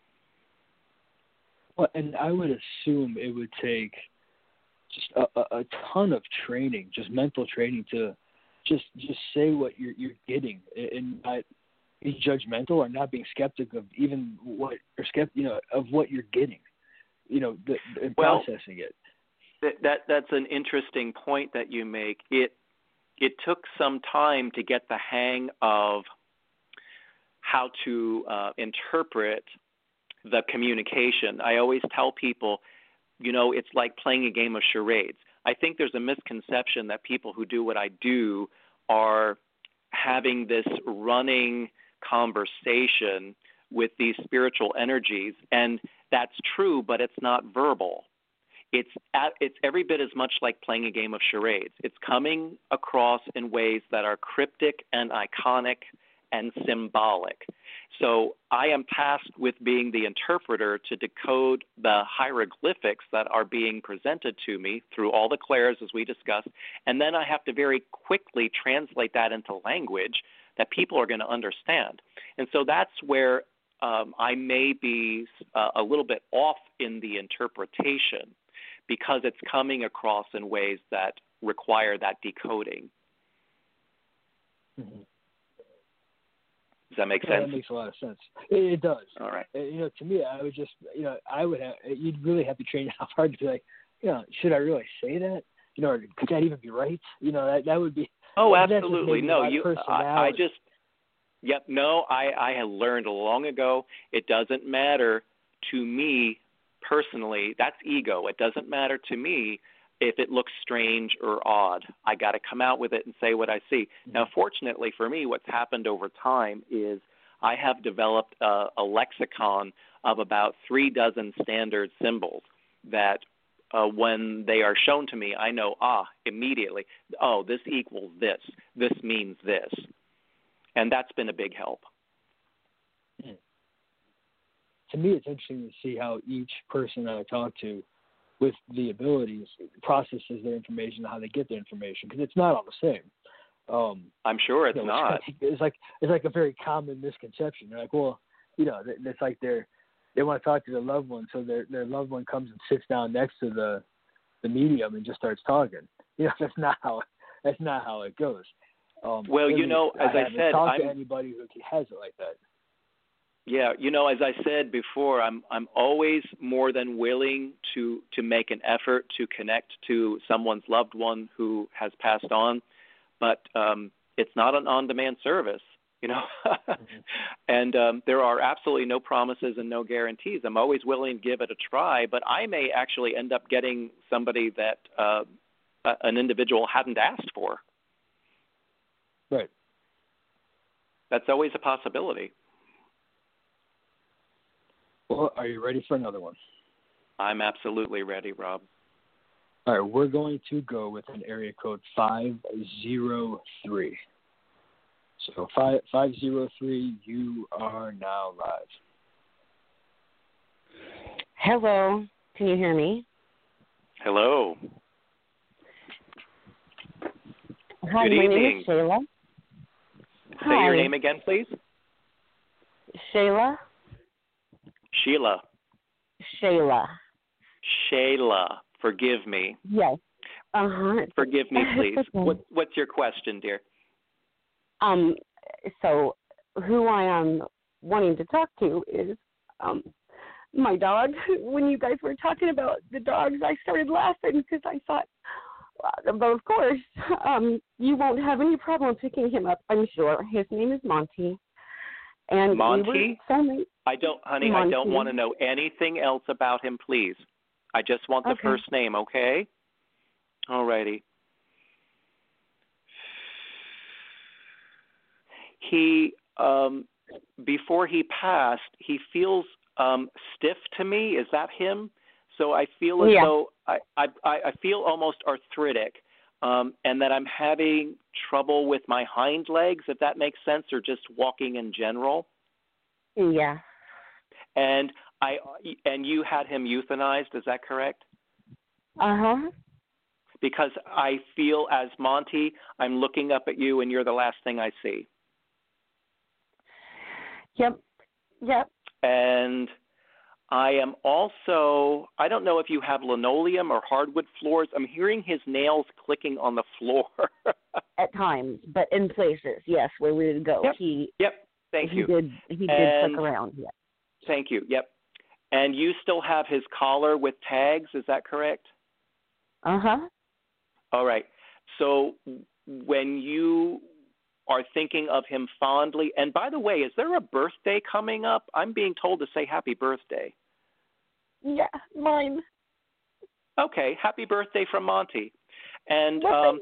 Well, and I would assume it would take just a ton of training, just mental training, to just say what you're getting and not be judgmental or not being skeptical of even of what you're getting, processing it. That's an interesting point that you make. It took some time to get the hang of how to interpret the communication. I always tell people, it's like playing a game of charades. I think there's a misconception that people who do what I do are having this running conversation with these spiritual energies, and that's true, but it's not verbal. It's every bit as much like playing a game of charades. It's coming across in ways that are cryptic and iconic and symbolic. So I am tasked with being the interpreter to decode the hieroglyphics that are being presented to me through all the clairs, as we discussed, and then I have to very quickly translate that into language that people are going to understand. And so that's where I may be a little bit off in the interpretation, because it's coming across in ways that require that decoding. Mm-hmm. Does that make sense? That makes a lot of sense. It does. All right. To me, I would just, you'd really have to train yourself hard to be like, should I really say that? Or could that even be right? That would be. Oh, absolutely. No, I had learned long ago, it doesn't matter to me personally. That's ego. It doesn't matter to me if it looks strange or odd. I got to come out with it and say what I see. Now, fortunately for me, what's happened over time is I have developed a lexicon of about 36 standard symbols that when they are shown to me, I know, immediately, this equals this. This means this. And that's been a big help. To me, it's interesting to see how each person that I talk to with the abilities processes their information, how they get their information, because it's not all the same. I'm sure it's not. It's like a very common misconception. They're like, well, it's like they want to talk to their loved one, so their loved one comes and sits down next to the medium and just starts talking. That's not how it goes. Well, as I said, talked to anybody who has it like that. Yeah, as I said before, I'm always more than willing to make an effort to connect to someone's loved one who has passed on, but it's not an on-demand service, And there are absolutely no promises and no guarantees. I'm always willing to give it a try, but I may actually end up getting somebody that an individual hadn't asked for. Right. That's always a possibility. Well, are you ready for another one? I'm absolutely ready, Rob. All right, we're going to go with an area code 503. So 503, you are now live. Hello, can you hear me? Hello. Hi, Good my evening. name is Shayla. Say your name again, please. Shayla. Sheila. Shayla. Forgive me. Yes. Forgive me, please. What's your question, dear? So who I am wanting to talk to is my dog. When you guys were talking about the dogs, I started laughing because I thought, well, of course, you won't have any problem picking him up, I'm sure. His name is Monty. And Monty? Monty. I don't want to know anything else about him, please. I just want the first name, okay? All righty. He, before he passed, he feels stiff to me. Is that him? So I feel as though I feel almost arthritic, and that I'm having trouble with my hind legs, if that makes sense, or just walking in general. Yeah. And you had him euthanized, is that correct? Uh-huh. Because I feel as Monty, I'm looking up at you and you're the last thing I see. Yep. And I am also, I don't know if you have linoleum or hardwood floors. I'm hearing his nails clicking on the floor. At times, but in places, yes, where we would go. Yep. Thank you. He did click around, yes. Thank you. Yep. And you still have his collar with tags, is that correct? Uh-huh. All right. So when you are thinking of him fondly, and by the way, is there a birthday coming up? I'm being told to say happy birthday. Yeah, mine. Okay, happy birthday from Monty. And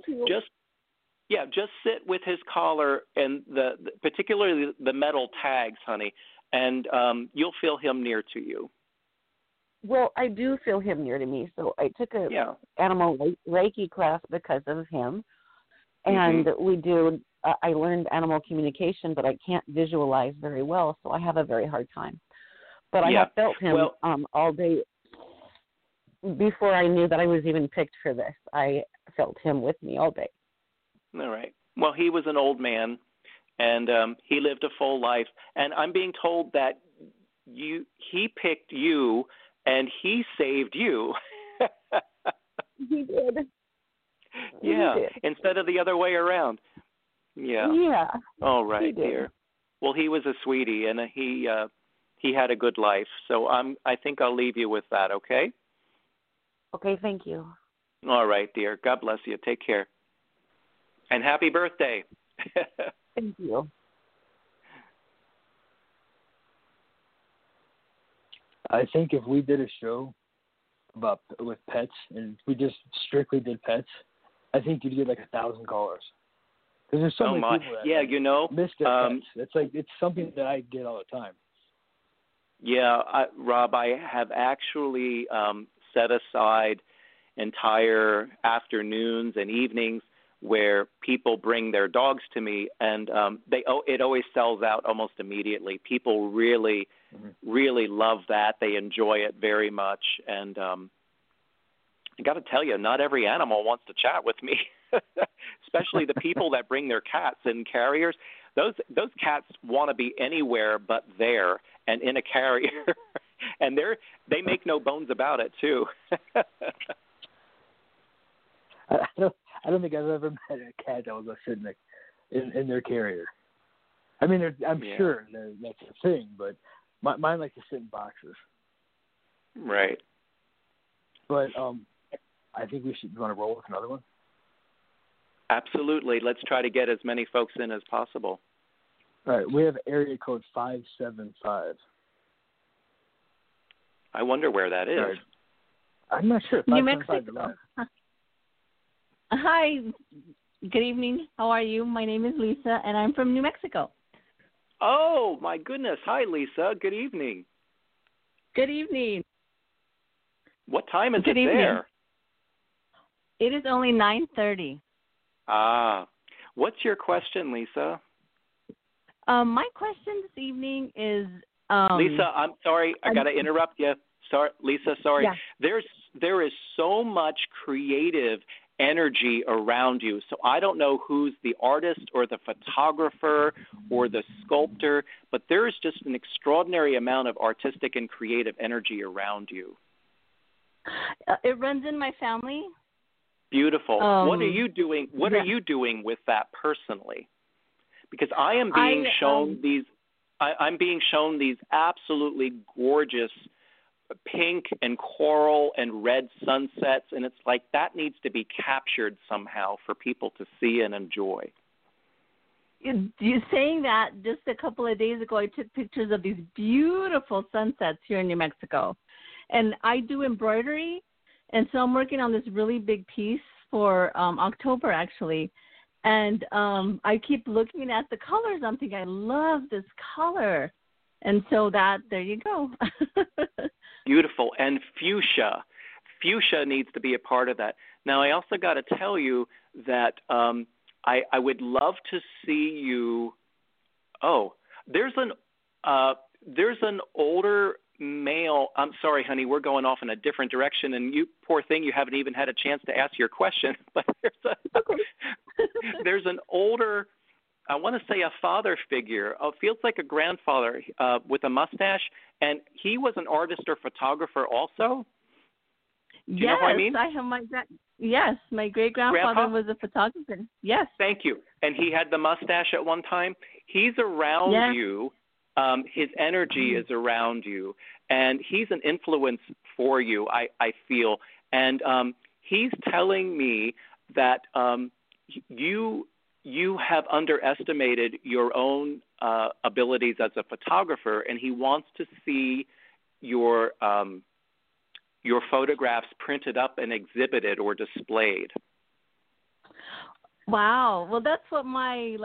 just sit with his collar and particularly the metal tags, honey, and you'll feel him near to you. Well, I do feel him near to me, so I took a animal Reiki class because of him, and we do I learned animal communication, but I can't visualize very well, so I have a very hard time. But I have felt him all day. Before I knew that I was even picked for this, I felt him with me all day. All right. Well, he was an old man, and he lived a full life. And I'm being told that he picked you, and he saved you. He did. Yeah, he did. Instead of the other way around. Yeah. Yeah. All right, dear. Well, he was a sweetie, and he had a good life. So I think I'll leave you with that, okay? Okay, thank you. All right, dear. God bless you. Take care. And happy birthday. Thank you. I think if we did a show with pets and we just strictly did pets, I think you'd get like 1,000 callers. Because there's so many people that miss their pets. It's something that I get all the time. Yeah, Rob, I have actually set aside entire afternoons and evenings where people bring their dogs to me, and it always sells out almost immediately. People really, really love that. They enjoy it very much, and I got to tell you, not every animal wants to chat with me, especially the people that bring their cats in carriers. Those cats want to be anywhere but there and in a carrier, and they make no bones about it too. I don't think I've ever met a cat that will go sit in their carrier. I mean, I'm sure that's a thing, but mine like to sit in boxes. Right. But I think we should want to roll with another one. Absolutely. Let's try to get as many folks in as possible. All right. We have area code 575. I wonder where that is. Right. I'm not sure. New Mexico. Hi. Good evening. How are you? My name is Lisa, and I'm from New Mexico. Oh, my goodness. Hi, Lisa. Good evening. Good evening. What time is it there? It is only 9:30. Ah. What's your question, Lisa? My question this evening is... Lisa, I'm sorry. I got to interrupt you. Sorry, Lisa, sorry. Yeah. There is so much creative energy around you. So I don't know who's the artist or the photographer or the sculptor, but there is just an extraordinary amount of artistic and creative energy around you. It runs in my family. Beautiful. What are you doing? What are you doing with that personally? Because I am being shown these. I'm being shown these absolutely gorgeous pink and coral and red sunsets, and it's like that needs to be captured somehow for people to see and enjoy. You saying that, just a couple of days ago, I took pictures of these beautiful sunsets here in New Mexico. And I do embroidery, and so I'm working on this really big piece for October, actually. And I keep looking at the colors. I'm thinking, I love this color. And so there you go. Beautiful. And fuchsia. Fuchsia needs to be a part of that. Now, I also got to tell you that I would love to see you. Oh, there's an older male. I'm sorry, honey, we're going off in a different direction, and you, poor thing, you haven't even had a chance to ask your question. But there's an older, I want to say a father figure, feels like a grandfather with a mustache, and he was an artist or photographer also. Do you know who I mean? Yes, my great-grandfather was a photographer. Yes. Thank you. And he had the mustache at one time. He's around you. His energy is around you, and he's an influence for you, I feel. And he's telling me that you have underestimated your own abilities as a photographer, and he wants to see your photographs printed up and exhibited or displayed. Wow. Well, that's what my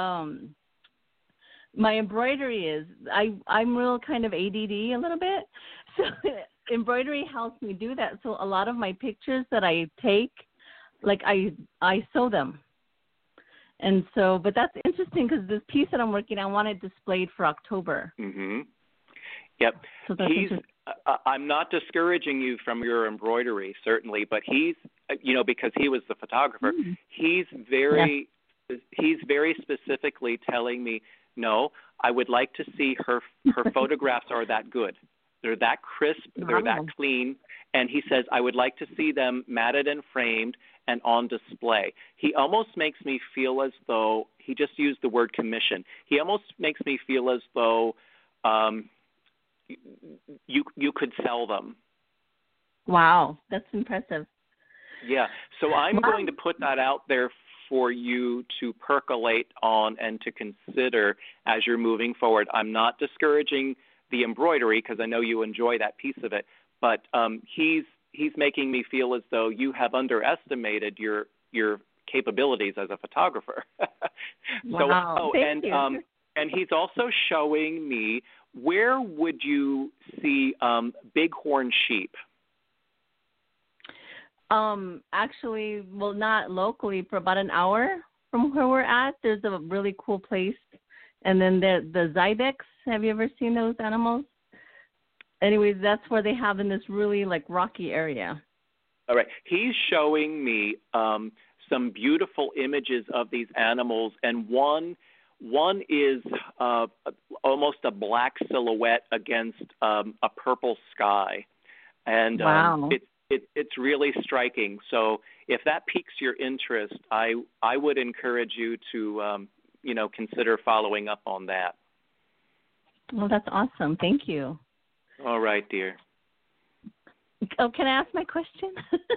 embroidery is. I'm real kind of ADD a little bit, so embroidery helps me do that. So a lot of my pictures that I take, like I sew them, And so, but that's interesting because this piece that I'm working on, I want it displayed for October. Mm-hmm. Yep. So that's I'm not discouraging you from your embroidery, certainly, but he's, because he was the photographer, he's very specifically telling me, no, I would like to see her photographs are that good. They're that crisp, they're that clean. And he says, I would like to see them matted and framed and on display. He almost makes me feel as though, he just used the word commission. He almost makes me feel as though you could sell them. Wow, that's impressive. Yeah, so I'm going to put that out there for you to percolate on and to consider as you're moving forward. I'm not discouraging the embroidery because I know you enjoy that piece of it, but he's making me feel as though you have underestimated your capabilities as a photographer. Wow. Thank you. And he's also showing me, where would you see bighorn sheep? Actually, well, not locally, for about an hour from where we're at, there's a really cool place. And then the Zybex, have you ever seen those animals? Anyways, that's where they have in this really rocky area. All right. He's showing me some beautiful images of these animals, and one is almost a black silhouette against a purple sky. And wow. It's really striking. So if that piques your interest, I would encourage you to consider following up on that. Well, that's awesome. Thank you. All right, dear. Oh, can I ask my question?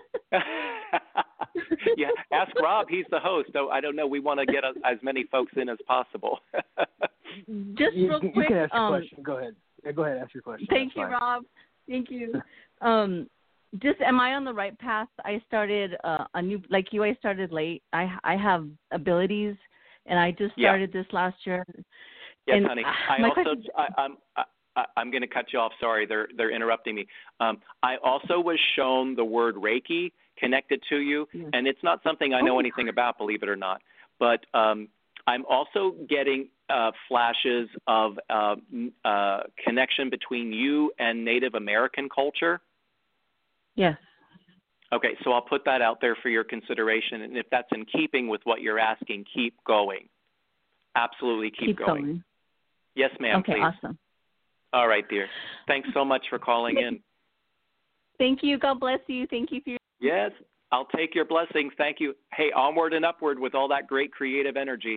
Yeah, ask Rob. He's the host. So I don't know. We want to get as many folks in as possible. Just real quick. You can ask your question. Go ahead. Yeah, go ahead. Ask your question. Thank you, Rob. Thank you. Am I on the right path? I started a new, like you, I started late. I have abilities, and I just started this last year. Yes, and, honey. I'm going to cut you off. Sorry, they're interrupting me. I also was shown the word Reiki connected to you, and it's not something I know anything about, believe it or not. But I'm also getting flashes of connection between you and Native American culture. Yes. Okay, so I'll put that out there for your consideration, and if that's in keeping with what you're asking, keep going. Absolutely keep going. Yes, ma'am, okay, please. Awesome. All right, dear. Thanks so much for calling in. Thank you. God bless you. Thank you for your... Yes, I'll take your blessings. Thank you. Hey, onward and upward with all that great creative energy.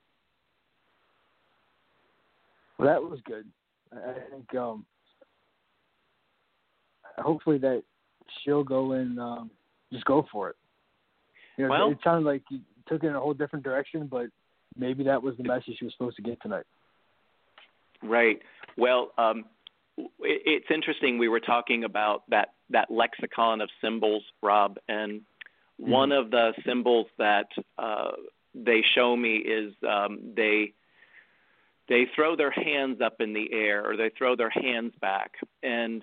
Well, that was good. I think hopefully that she'll go and just go for it. It sounded like you took it in a whole different direction, but maybe that was the message she was supposed to get tonight. Right. Well, it's interesting. We were talking about that lexicon of symbols, Rob, and one of the symbols that they show me is they throw their hands up in the air, or they throw their hands back, and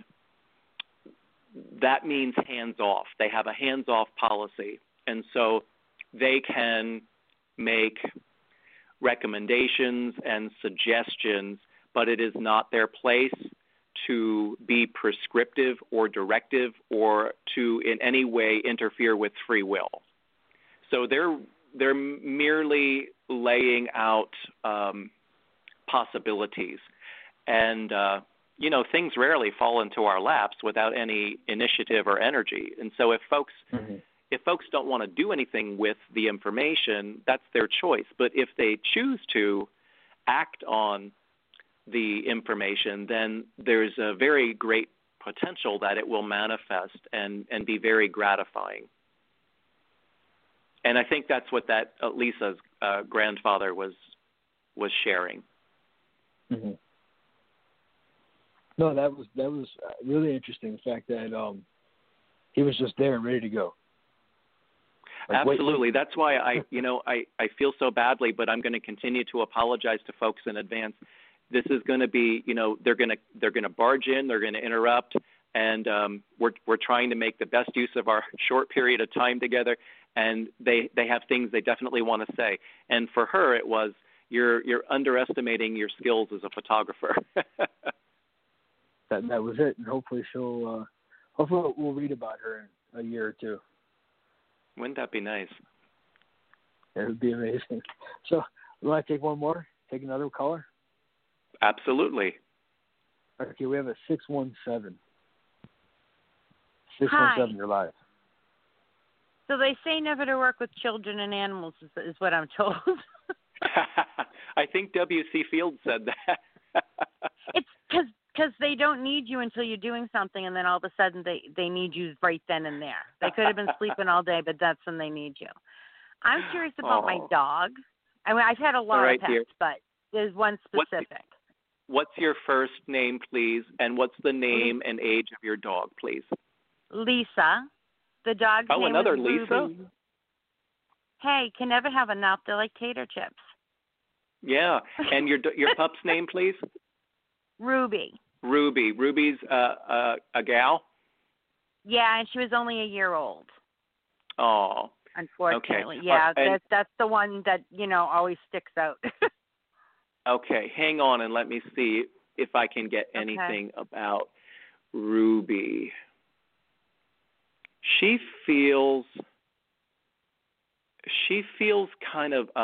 that means hands off. They have a hands off policy, and so they can make recommendations and suggestions, but it is not their place to be prescriptive or directive or to in any way interfere with free will. So they're merely laying out possibilities, and things rarely fall into our laps without any initiative or energy. And so if folks don't want to do anything with the information, that's their choice. But if they choose to act on the information, then there's a very great potential that it will manifest and be very gratifying. And I think that's what that Lisa's grandfather was sharing. Mm-hmm. No, that was really interesting. The fact that he was just there and ready to go. Absolutely. That's why I feel so badly, but I'm going to continue to apologize to folks in advance. This is going to be, they're going to barge in, they're going to interrupt. and we're trying to make the best use of our short period of time together. And they have things they definitely want to say. And for her, it was, you're underestimating your skills as a photographer. that was it, and hopefully hopefully we'll read about her in a year or two. Wouldn't that be nice? It would be amazing. So, you want to take one more? Take another caller? Absolutely. Okay, we have a 617. Hi. 617, you're live. So they say never to work with children and animals is what I'm told. I think W.C. Fields said that. It's because they don't need you until you're doing something, and then all of a sudden they need you right then and there. They could have been sleeping all day, but that's when they need you. I'm curious about my dog. I mean, I've had a lot of pets, dear. But there's one specific. What's your first name, please, and what's the name and age of your dog, please? Lisa. The dog's name another is Lisa? Ruby. Hey, can never have enough. They're like tater chips. Yeah, and your pup's name, please? Ruby. Ruby. Ruby's a gal? Yeah, and she was only a year old. Oh. Unfortunately. Okay. Yeah, that's the one that, always sticks out. Okay, hang on and let me see if I can get anything about Ruby. She feels kind of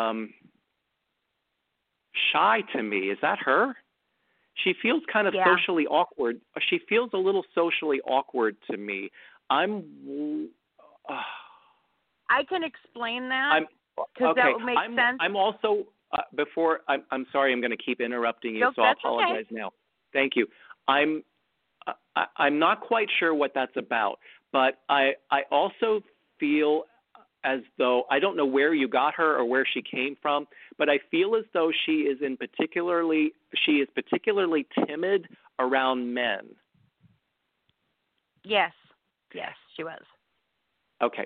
shy to me. Is that her? She feels kind of socially awkward. She feels a little socially awkward to me. I can explain that because that would make sense. I'm also I'm sorry, I'm going to keep interrupting you, so I'll apologize now. Thank you. I'm not quite sure what that's about, but I also feel as though, I don't know where you got her or where she came from, but I feel as though she is particularly timid around men. Yes, she was. Okay.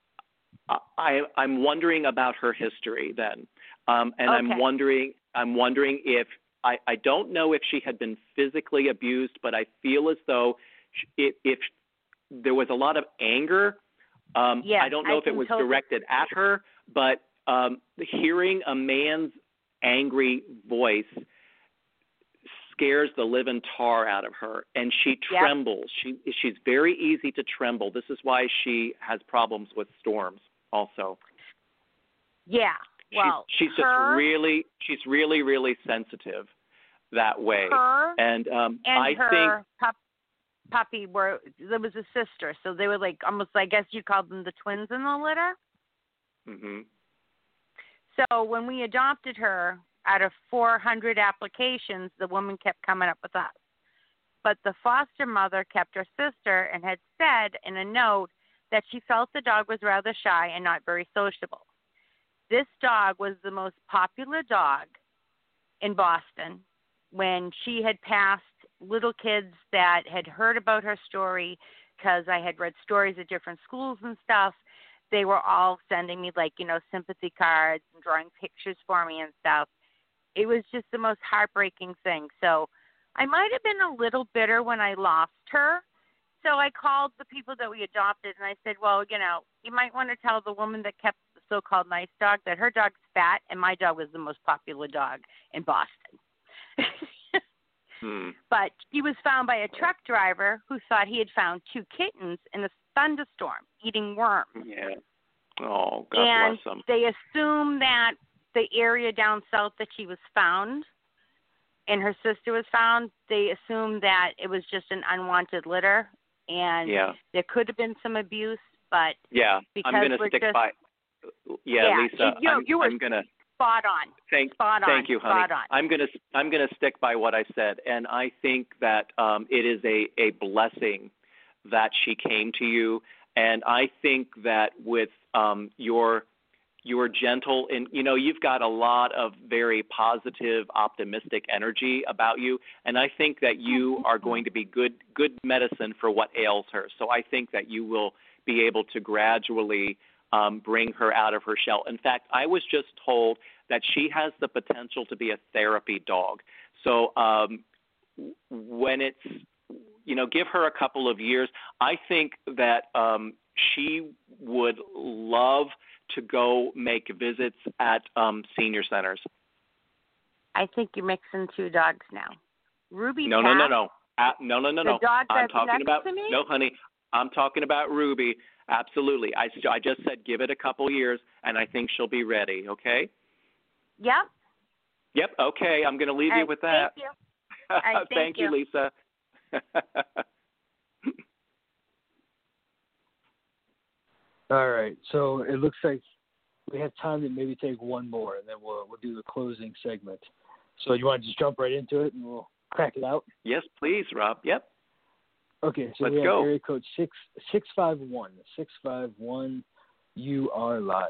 I'm wondering about her history then, and I'm wondering if I don't know if she had been physically abused, but I feel as though if there was a lot of anger. I don't know if it was directed at her, but hearing a man's angry voice scares the living tar out of her, and she trembles. She's very easy to tremble. This is why she has problems with storms also. Yeah. Well, she's really sensitive that way. And I think puppy there was a sister, so they were like almost, I guess you called them the twins in the litter. Mm-hmm. So when we adopted her, out of 400 applications, the woman kept coming up with us. But the foster mother kept her sister and had said in a note that she felt the dog was rather shy and not very sociable. This dog was the most popular dog in Boston. When she had passed, little kids that had heard about her story, because I had read stories at different schools and stuff, they were all sending me sympathy cards and drawing pictures for me and stuff. It was just the most heartbreaking thing. So I might have been a little bitter when I lost her. So I called the people that we adopted and I said, well, you might want to tell the woman that kept the so-called nice dog that her dog's fat and my dog was the most popular dog in Boston. But he was found by a truck driver who thought he had found 2 kittens in a thunderstorm eating worms. Yeah. Oh, God bless them. And they assumed that the area down south that she was found and her sister was found, they assumed that it was just an unwanted litter and there could have been some abuse, but because I'm going to stick by. Lisa, I'm going to spot on. Thank you, honey. Spot on. I'm gonna stick by what I said, and I think that it is a blessing that she came to you, and I think that with your gentle and you've got a lot of very positive, optimistic energy about you, and I think that you are going to be good medicine for what ails her. So I think that you will be able to gradually bring her out of her shell. In fact, I was just told that she has the potential to be a therapy dog. So when it's, give her a couple of years. I think that she would love to go make visits at senior centers. I think you're mixing two dogs now. Ruby. No. No. No. The dog I'm that's talking next about to me? no, honey. I'm talking about Ruby. Absolutely. I just said give it a couple years, and I think she'll be ready. Okay. Yep. Yep. Okay. I'm going to leave All you right, with that. Thank you. All right, thank you, Lisa. All right. So it looks like we have time to maybe take one more, and then we'll do the closing segment. So you want to just jump right into it, and we'll crack it out? Yes, please, Rob. Yep. Okay. So Let's we have go. area code 651. 651. You are live.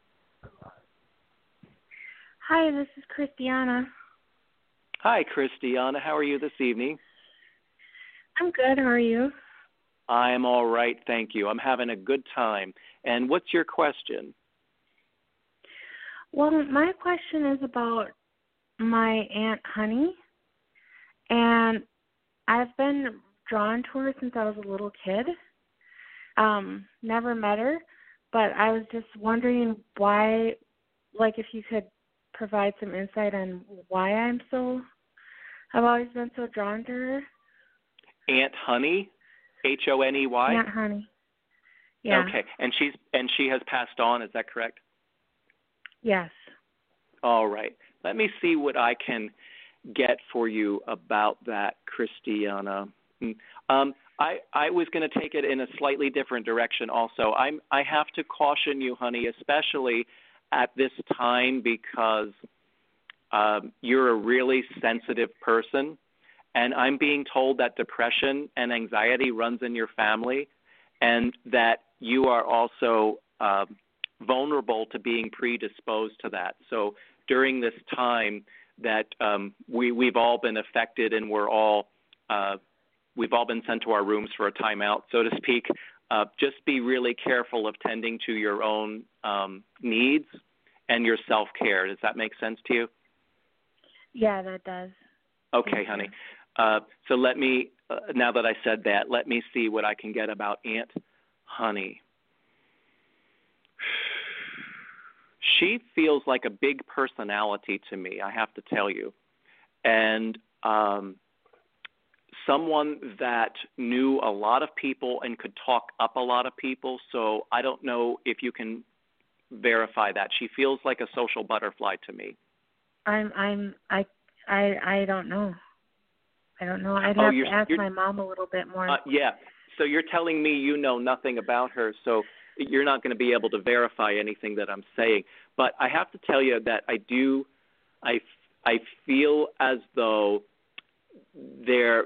Hi, this is Christiana. Hi, Christiana. How are you this evening? I'm good. How are you? I am all right, thank you. I'm having a good time. And what's your question? Well, my question is about my Aunt Honey. And I've been drawn to her since I was a little kid. Never met her, but I was just wondering why, like if you could provide some insight on why I've always been so drawn to her. Aunt Honey? Honey? Aunt Honey. Yeah. Okay. And she has passed on, is that correct? Yes. All right. Let me see what I can get for you about that, Christiana. I was going to take it in a slightly different direction also. I have to caution you, honey, especially at this time because you're a really sensitive person, and I'm being told that depression and anxiety runs in your family and that you are also vulnerable to being predisposed to that. So during this time that we've all been affected and we've all been sent to our rooms for a timeout, so to speak, just be really careful of tending to your own needs and your self-care. Does that make sense to you? Yeah, that does. Okay, honey. So let me, now that I said that, let me see what I can get about Aunt Honey. She feels like a big personality to me, I have to tell you. And someone that knew a lot of people and could talk up a lot of people. So I don't know if you can verify that. She feels like a social butterfly to me. I don't know. I don't know. I'd have to ask my mom a little bit more. Yeah. So you're telling me you know nothing about her, so you're not going to be able to verify anything that I'm saying. But I have to tell you that I feel as though there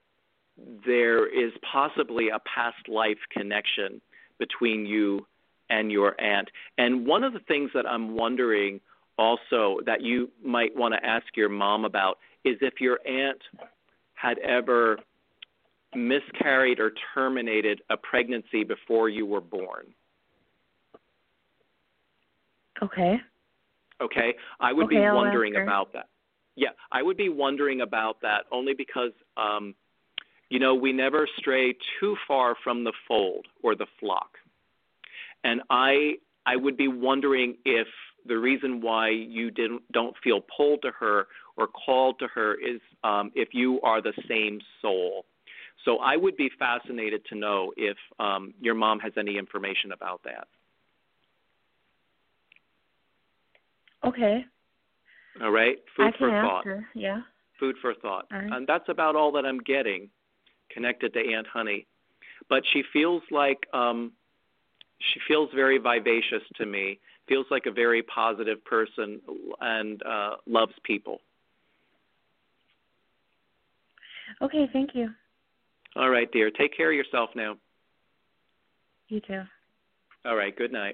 is possibly a past life connection between you and your aunt. And one of the things that I'm wondering also that you might want to ask your mom about is if your aunt had ever miscarried or terminated a pregnancy before you were born. Okay. Okay? I would be wondering about that. Yeah, I would be wondering about that only because, we never stray too far from the fold or the flock. And I would be wondering if the reason why you don't feel pulled to her or called to her is if you are the same soul. So I would be fascinated to know if your mom has any information about that. Okay. All right? Food for thought. Ask her. Yeah. Food for thought. All right. And that's about all that I'm getting connected to Aunt Honey. But she feels like she feels very vivacious to me, feels like a very positive person and loves people. Okay, thank you. All right, dear. Take care of yourself now. You too. All right, good night.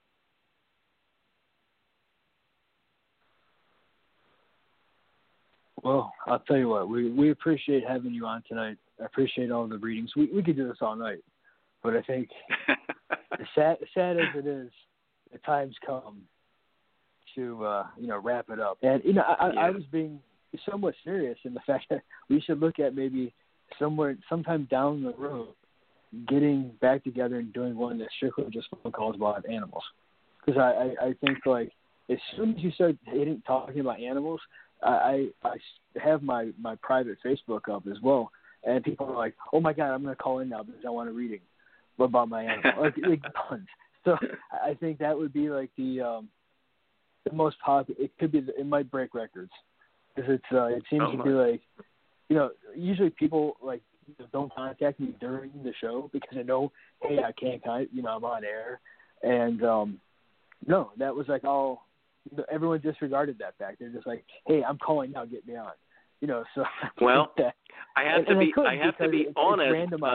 Well, I'll tell you what, we appreciate having you on tonight. I appreciate all the readings. We could do this all night, but I think sad as it is, the time's come to wrap it up. And I was being somewhat serious in the fact that we should look at maybe sometime down the road, getting back together and doing one that's strictly just phone calls about animals. Because I think, like, as soon as you start talking about animals, I have my private Facebook up as well, and people are like, oh my God, I'm going to call in now because I want a reading about my animal. like tons. So I think that would be like the most popular. It might break records because it seems to be like, usually people like don't contact me during the show because they know, hey, I can't, I'm on air, and no, that was like all. Everyone disregarded that fact. They're just like, hey, I'm calling now, get me on. So. Well, I have to be honest.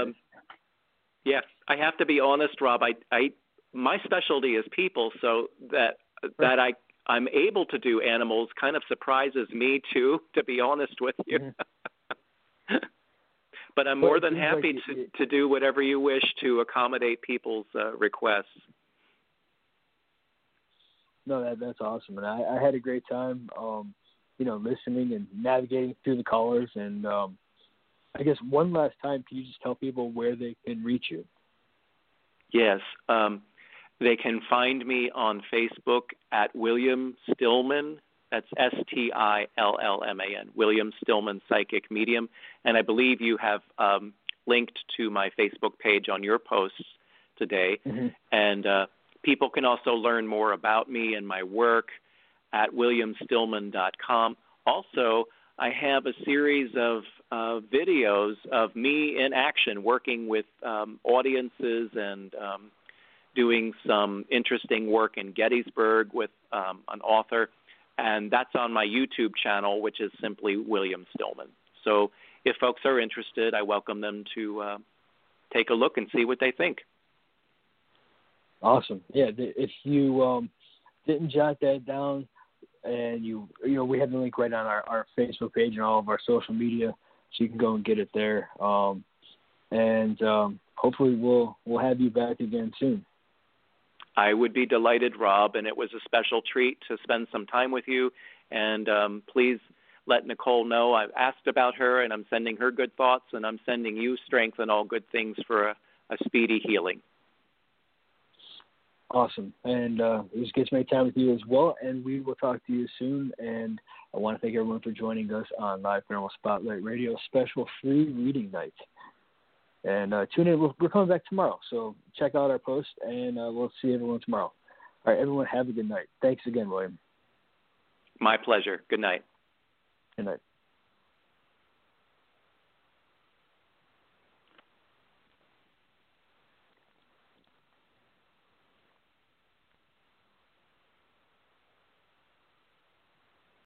I have to be honest, Rob. My specialty is people, so that I'm able to do animals kind of surprises me too, to be honest with you. Mm-hmm. But I'm more than happy to do whatever you wish to accommodate people's requests. No, that's awesome, and I had a great time, listening and navigating through the callers. And I guess one last time, can you just tell people where they can reach you? Yes, they can find me on Facebook at William Stillman. That's Stillman, William Stillman Psychic Medium. And I believe you have linked to my Facebook page on your posts today. Mm-hmm. And people can also learn more about me and my work at williamstillman.com. Also, I have a series of videos of me in action working with audiences and doing some interesting work in Gettysburg with an author. And that's on my YouTube channel, which is simply William Stillman. So if folks are interested, I welcome them to take a look and see what they think. Awesome. Yeah, if you didn't jot that down, and we have the link right on our Facebook page and all of our social media, so you can go and get it there. And hopefully we'll have you back again soon. I would be delighted, Rob, and it was a special treat to spend some time with you. And please let Nicole know I've asked about her, and I'm sending her good thoughts, and I'm sending you strength and all good things for a speedy healing. Awesome. And it was good to make time with you as well, and we will talk to you soon. And I want to thank everyone for joining us on Live Paranormal Spotlight Radio special free reading night. And tune in. We're coming back tomorrow, so check out our post, and we'll see everyone tomorrow. All right, everyone, have a good night. Thanks again, William. My pleasure. Good night. Good night.